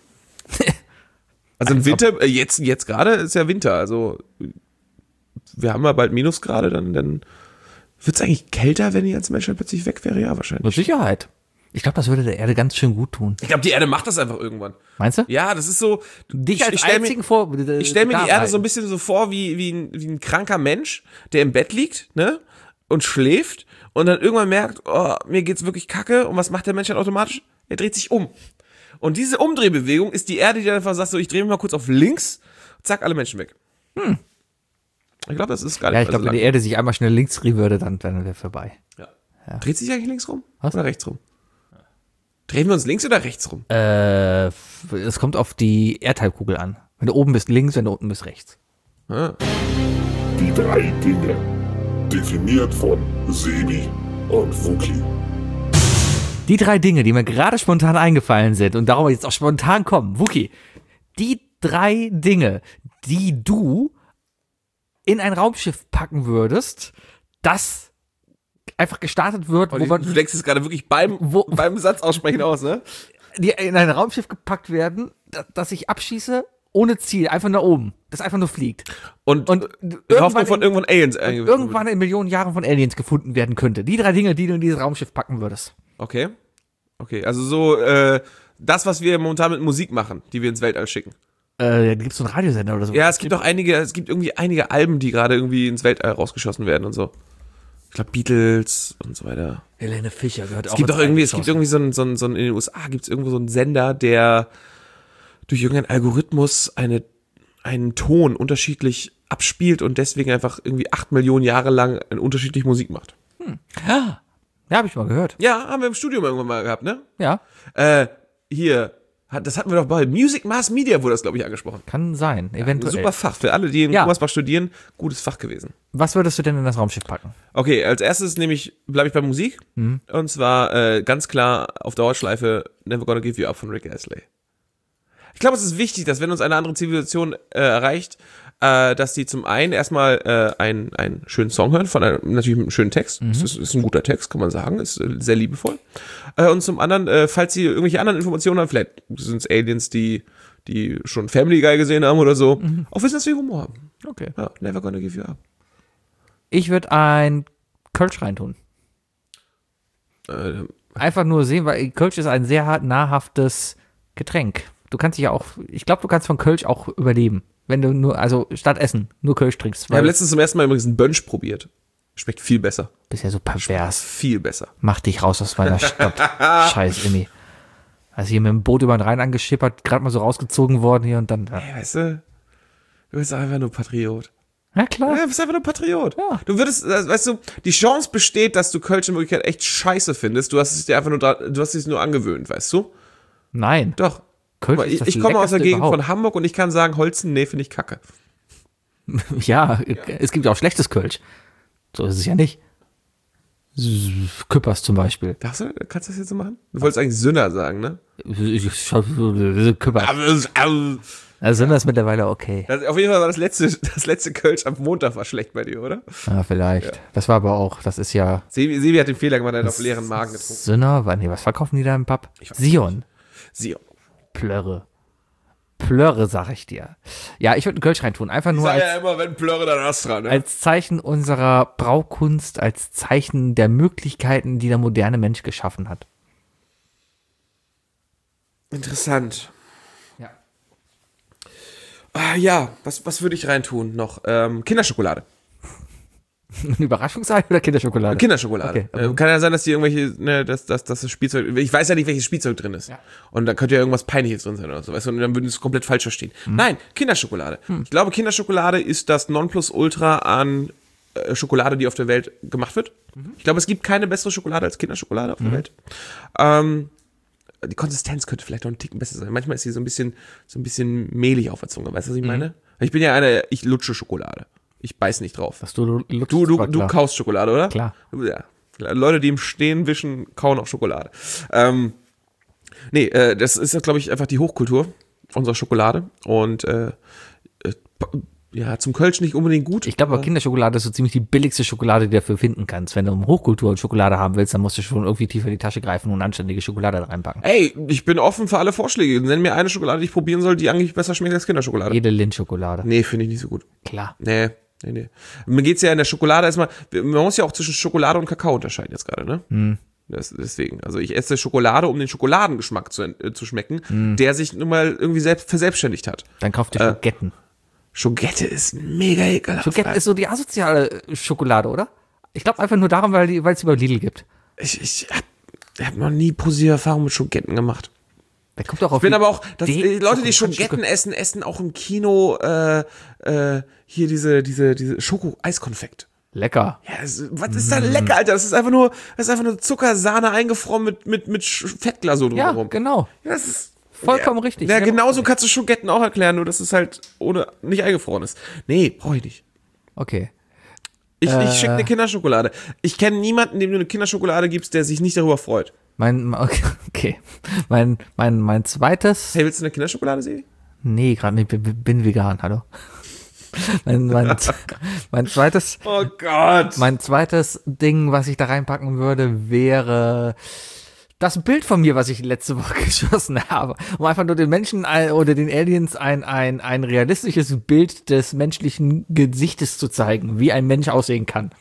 Also im Winter, jetzt gerade ist ja Winter, also wir haben ja bald Minusgrade, dann wird es eigentlich kälter, wenn die ganze Menschheit plötzlich weg wäre? Ja, wahrscheinlich. Mit Sicherheit. Ich glaube, das würde der Erde ganz schön gut tun. Ich glaube, die Erde macht das einfach irgendwann. Meinst du? Ja, das ist so. Dich als stell einzigen vor. Ich stelle mir die Erde so ein bisschen so vor wie ein kranker Mensch, der im Bett liegt, ne? Und schläft und dann irgendwann merkt, oh, mir geht's wirklich kacke. Und was macht der Mensch dann automatisch? Er dreht sich um. Und diese Umdrehbewegung ist die Erde, die dann einfach sagt, so, ich drehe mich mal kurz auf links, zack, alle Menschen weg. Ich glaube, das ist gar nicht Ja, ich glaube, wenn die Erde sich einmal schnell links drehen würde, dann wäre vorbei. Ja. Dreht sich eigentlich links rum? Was? Oder rechts rum? Drehen wir uns links oder rechts rum? Es kommt auf die Erdhalbkugel an. Wenn du oben bist links, wenn du unten bist rechts. Die 3 Dinge. Definiert von Sebi und Wookie. Die 3 Dinge, die mir gerade spontan eingefallen sind und darum jetzt auch spontan kommen. Wookie, die 3 Dinge, die du in ein Raumschiff packen würdest, das einfach gestartet wird, wo man Du denkst es gerade wirklich beim Satz aussprechen aus, ne? die in ein Raumschiff gepackt werden, das ich abschieße ohne Ziel, einfach nach oben, das einfach nur fliegt. Und irgendwann Hoffnung von irgendwann Aliens Irgendwann in Millionen Jahren von Aliens gefunden werden könnte. Die 3 Dinge, die du in dieses Raumschiff packen würdest. Okay. Okay, also so das, was wir momentan mit Musik machen, die wir ins Weltall schicken. Da gibt es so einen Radiosender oder so. Ja, es gibt irgendwie einige Alben, die gerade irgendwie ins Weltall rausgeschossen werden und so. Ich glaube Beatles und so weiter. Helene Fischer gehört auch. Es gibt irgendwie so ein in den USA gibt es irgendwo so einen Sender, der durch irgendeinen Algorithmus einen Ton unterschiedlich abspielt und deswegen einfach irgendwie 8 Millionen Jahre lang unterschiedliche Musik macht. Ja, habe ich mal gehört. Ja, haben wir im Studium irgendwann mal gehabt, ne? Ja, Das hatten wir doch bei Music Mass Media, wurde das, glaube ich, angesprochen. kann sein, Ein eventuell. super Fach. Für alle, die in Ja. Gummersbach studieren, gutes Fach gewesen. Was würdest du denn in das Raumschiff packen? Okay, als erstes bleibe ich bei Musik. Und zwar ganz klar auf Dauerschleife Never Gonna Give You Up von Rick Astley. Ich glaube, es ist wichtig, dass wenn uns eine andere Zivilisation erreicht, dass die zum einen erstmal einen schönen Song hören, natürlich mit einem schönen Text. Das ist ein guter Text, kann man sagen, ist sehr liebevoll. Und zum anderen, falls sie irgendwelche anderen Informationen haben, vielleicht sind es Aliens, die schon Family Guy gesehen haben oder so, auch wissen, dass wir Humor haben. Okay. Ja, Never Gonna Give You Up. Ich würde ein Kölsch reintun. Einfach nur sehen, weil Kölsch ist ein sehr nahrhaftes Getränk. Du kannst dich ja auch, ich glaube, du kannst von Kölsch auch überleben. Wenn du nur, also statt Essen, nur Kölsch trinkst. Ich habe letztens zum ersten Mal übrigens einen Bönsch probiert. Schmeckt viel besser. Bist ja so pervers. Viel besser. Mach dich raus aus meiner Stadt. Scheiß Immi. Also hier mit dem Boot über den Rhein angeschippert, gerade mal so rausgezogen worden hier und dann. Ja, Hey, weißt du bist einfach nur Patriot. ja klar. Ja, du bist einfach nur Patriot. Ja. Du würdest, weißt du, die Chance besteht, dass du Kölsch in Wirklichkeit echt scheiße findest. Du hast es dir einfach du hast es nur angewöhnt, weißt du? Nein. Doch. Kölsch Guck mal, ist das ich komme aus der Leckerste Gegend überhaupt. von Hamburg und ich kann sagen, Holzen, nee, finde ich kacke. Ja, es gibt ja auch schlechtes Kölsch. So ist es ja nicht. Küppers zum Beispiel. Kannst du das jetzt so machen? Du wolltest eigentlich Sünner sagen, ne? Küppers. Also sind das mittlerweile okay. Auf jeden Fall war das letzte Kölsch am Montag war schlecht bei dir, oder? Ja, vielleicht. Das war aber auch, das ist ja Sebi hat den Fehler gemacht, er hat auf leeren Magen getrunken. Sünner. Was verkaufen die da im Pub? Sion. Sion. Plörre, sag ich dir. Ja, ich würde einen Kölsch reintun. Einfach nur Sag ja immer, wenn Plörre, dann Astra, ne? als Zeichen unserer Braukunst, als Zeichen der Möglichkeiten, die der moderne Mensch geschaffen hat. Interessant. Ja. Ah, ja, was würde ich reintun noch? Kinderschokolade. Ein Überraschungsei oder Kinderschokolade? Kinderschokolade. Okay, Kann ja sein, dass die irgendwelche, dass das Spielzeug, ich weiß ja nicht, welches Spielzeug drin ist. Ja. Und da könnte ja irgendwas Peinliches drin sein oder so, weißt du, und dann würden sie es komplett falsch verstehen. Nein, Kinderschokolade. Ich glaube, Kinderschokolade ist das Nonplusultra an Schokolade, die auf der Welt gemacht wird. Ich glaube, es gibt keine bessere Schokolade als Kinderschokolade auf der Welt. Die Konsistenz könnte vielleicht noch einen Ticken besser sein. Manchmal ist sie so ein bisschen mehlig auf der Zunge, weißt du, was ich meine? Ich bin ja ich lutsche Schokolade. Ich beiß nicht drauf. Was du Du kaust Schokolade, oder? Klar. Ja. Leute, die im Stehen wischen, kauen auch Schokolade. Das ist, glaube ich, einfach die Hochkultur unserer Schokolade. Und zum Kölsch nicht unbedingt gut. Ich glaube, Kinderschokolade ist so ziemlich die billigste Schokolade, die du dafür finden kannst. Wenn du Hochkultur und Schokolade haben willst, dann musst du schon irgendwie tiefer in die Tasche greifen und anständige Schokolade da reinpacken. Ey, ich bin offen für alle Vorschläge. Nenn mir eine Schokolade, die ich probieren soll, die eigentlich besser schmeckt als Kinderschokolade. Jede Lindt-Schokolade. Nee, finde ich nicht so gut. Klar. Nee. Mir geht's ja in der Schokolade erstmal, man muss ja auch zwischen Schokolade und Kakao unterscheiden jetzt gerade, ne? Deswegen, also ich esse Schokolade, um den Schokoladengeschmack zu schmecken, der sich nun mal irgendwie verselbstständigt hat. Dann kauf dir Schogetten. Schogette ist mega ekelhaft. Schogetten ist so die asoziale Schokolade, oder? Ich glaube einfach nur darum, weil es über Lidl gibt. Ich hab noch nie positive Erfahrungen mit Schogetten gemacht. Der kommt auch auf Ich bin aber auch, Leute, die Schogetten Schogetten essen auch im Kino hier diese Schoko-Eiskonfekt. lecker. Ja, was ist da lecker, Alter? Das ist einfach nur Zucker, Sahne eingefroren mit Fettglasur Ja, drumherum. genau. Ja, das ist Vollkommen richtig. Ja, genauso kannst du Schogetten auch erklären, nur dass es halt nicht eingefroren ist. Nee, brauche ich nicht. Okay. Ich schicke eine Kinderschokolade. Ich kenne niemanden, dem du eine Kinderschokolade gibst, der sich nicht darüber freut. Mein zweites. Hey, willst du eine Kinderschokolade sehen? Nee, gerade nicht, bin vegan, hallo. Mein zweites. Oh Gott. Mein zweites Ding, was ich da reinpacken würde, wäre das Bild von mir, was ich letzte Woche geschossen habe, um einfach nur den Menschen oder den Aliens ein realistisches Bild des menschlichen Gesichtes zu zeigen, wie ein Mensch aussehen kann.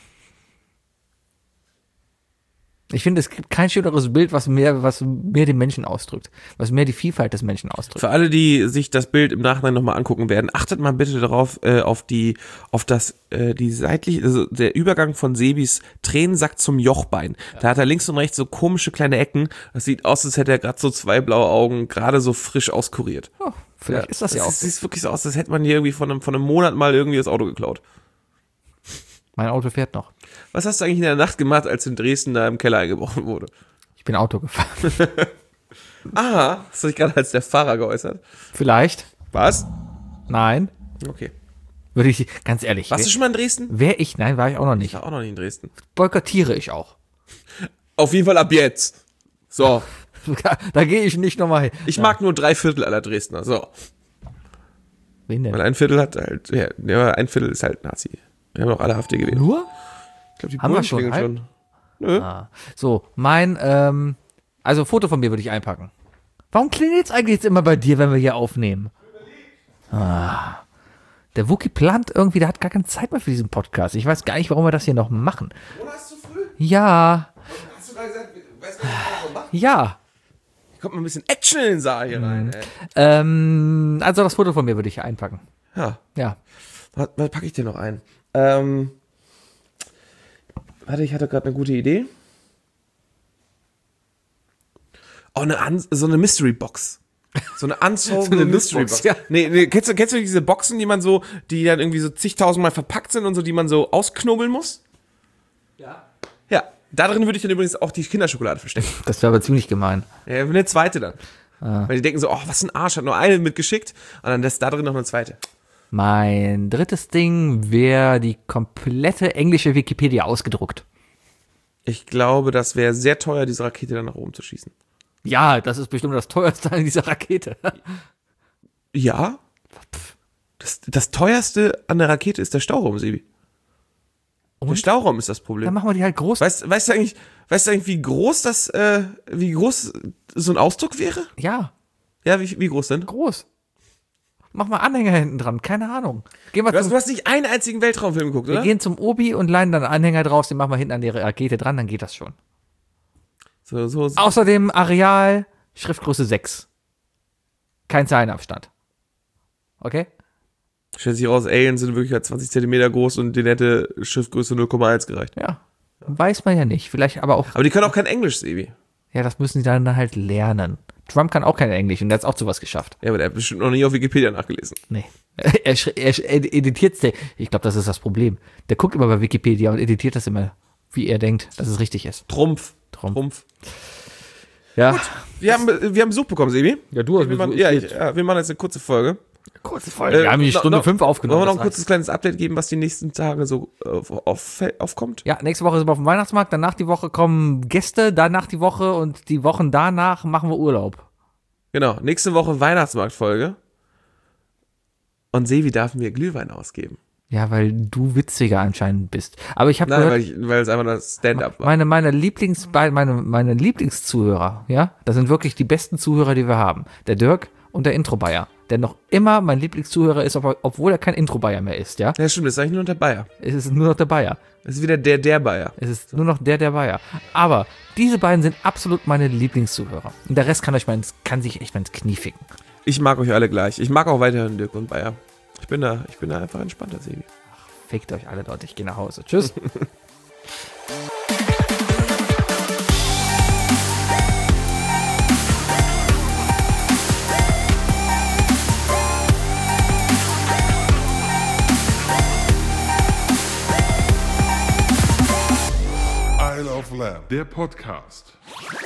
Ich finde, es gibt kein schöneres Bild, was mehr den Menschen ausdrückt, was mehr die Vielfalt des Menschen ausdrückt. Für alle, die sich das Bild im Nachhinein nochmal angucken werden, achtet mal bitte darauf, die seitliche, also der Übergang von Sebis Tränensack zum Jochbein. Ja. Da hat er links und rechts so komische kleine Ecken. Das sieht aus, als hätte er gerade so 2 blaue Augen gerade so frisch auskuriert. Oh, vielleicht ist das ja auch. Es sieht wirklich so aus, als hätte man hier irgendwie von einem Monat mal irgendwie das Auto geklaut. Mein Auto fährt noch. Was hast du eigentlich in der Nacht gemacht, als in Dresden da im Keller eingebrochen wurde? Ich bin Auto gefahren. Hast du dich gerade als der Fahrer geäußert? Vielleicht. Was? Nein. Okay. Würde ich, ganz ehrlich. Warst du schon mal in Dresden? Nein, war ich auch noch nicht. Ich war auch noch nicht in Dresden. Boykottiere ich auch. Auf jeden Fall ab jetzt. So. Da gehe ich nicht nochmal hin. Ich mag nur 3/4 aller Dresdner. So. Wen denn? Weil ein Viertel hat halt, ein Viertel ist halt Nazi. Wir haben auch alle AfD gewählt. Nur? Ich glaube, die Haben wir Bullen schon, klingeln halt? schon. Nö. So, also Foto von mir würde ich einpacken. Warum klingelt's eigentlich jetzt immer bei dir, wenn wir hier aufnehmen? Der Wookie plant irgendwie, der hat gar keine Zeit mehr für diesen Podcast. Ich weiß gar nicht, warum wir das hier noch machen. Oder ist zu früh? Ja. Hast du gerade gesagt, weißt du, was wir machen? Ja. Hier kommt mal ein bisschen Action in den Saal hier rein, ey. Also das Foto von mir würde ich einpacken. Ja. Ja. Was packe ich dir noch ein? Warte, ich hatte gerade eine gute Idee. Oh, so eine Mystery Box. So eine unsolvable Mystery Box. Ja. Nee, kennst du diese Boxen, die dann irgendwie so zigtausendmal verpackt sind und so, die man so ausknobeln muss? Ja. Ja, da drin würde ich dann übrigens auch die Kinderschokolade verstecken. Das wäre aber ziemlich gemein. Ja, eine zweite dann. Weil die denken so, oh, was ein Arsch, hat nur eine mitgeschickt und dann ist da drin noch eine zweite. Mein drittes Ding wäre die komplette englische Wikipedia ausgedruckt. Ich glaube, das wäre sehr teuer, diese Rakete dann nach oben zu schießen. Ja, das ist bestimmt das teuerste an dieser Rakete. Ja. Das teuerste an der Rakete ist der Stauraum, Sebi. Der Stauraum ist das Problem. Dann machen wir die halt groß. Weißt du eigentlich, wie groß so ein Ausdruck wäre? Ja, Ja, wie groß denn? groß. Mach mal Anhänger hinten dran, keine Ahnung. Gehen wir Du hast nicht einen einzigen Weltraumfilm geguckt, wir oder? gehen zum Obi und leihen dann Anhänger drauf, den machen wir hinten an die Rakete dran, dann geht das schon. So. Außerdem Areal Schriftgröße 6. Kein Zeilenabstand. Okay? Stellt sich raus, Aliens sind wirklich halt 20 Zentimeter groß und die nette Schriftgröße 0,1 gereicht. Ja. Weiß man ja nicht. Vielleicht aber auch. Aber die können auch kein Englisch, Sebi. Ja, das müssen die dann halt lernen. Trump kann auch kein Englisch und der hat auch zu was geschafft. Ja, aber der hat bestimmt noch nie auf Wikipedia nachgelesen. Nee. Er editiert es. Ich glaube, das ist das Problem. Der guckt immer bei Wikipedia und editiert das immer, wie er denkt, dass es richtig ist. Trumpf. Ja. Wir haben Besuch bekommen, Sebi. Ja, du hast wir machen jetzt eine kurze Folge. kurze Folge. Wir haben die Stunde 5 aufgenommen. Wollen wir noch ein kurzes kleines Update geben, was die nächsten Tage so aufkommt? Ja, nächste Woche sind wir auf dem Weihnachtsmarkt, danach die Woche kommen Gäste, danach die Woche und die Wochen danach machen wir Urlaub. Genau, nächste Woche Weihnachtsmarktfolge. Und Sevi darf mir Glühwein ausgeben. Ja, weil du witziger anscheinend bist. Aber ich habe gehört, weil es einfach das Stand-up war. meine Lieblingszuhörer, ja, das sind wirklich die besten Zuhörer, die wir haben. Der Dirk und der Intro-Bayer, der noch immer mein Lieblingszuhörer ist, obwohl er kein Intro-Bayer mehr ist, ja. Ja, stimmt, das ist eigentlich nur noch der Bayer. Es ist nur noch der Bayer. Das ist wieder der Bayer. Es ist nur noch der Bayer. Aber diese beiden sind absolut meine Lieblingszuhörer. Und der Rest kann sich echt mal ins Knie ficken. Ich mag euch alle gleich. Ich mag auch weiterhin Dirk und Bayer. Ich bin da einfach entspannter, Sebi. Fickt euch alle dort, ich gehe nach Hause. Tschüss. Isle of Lamb, der Podcast.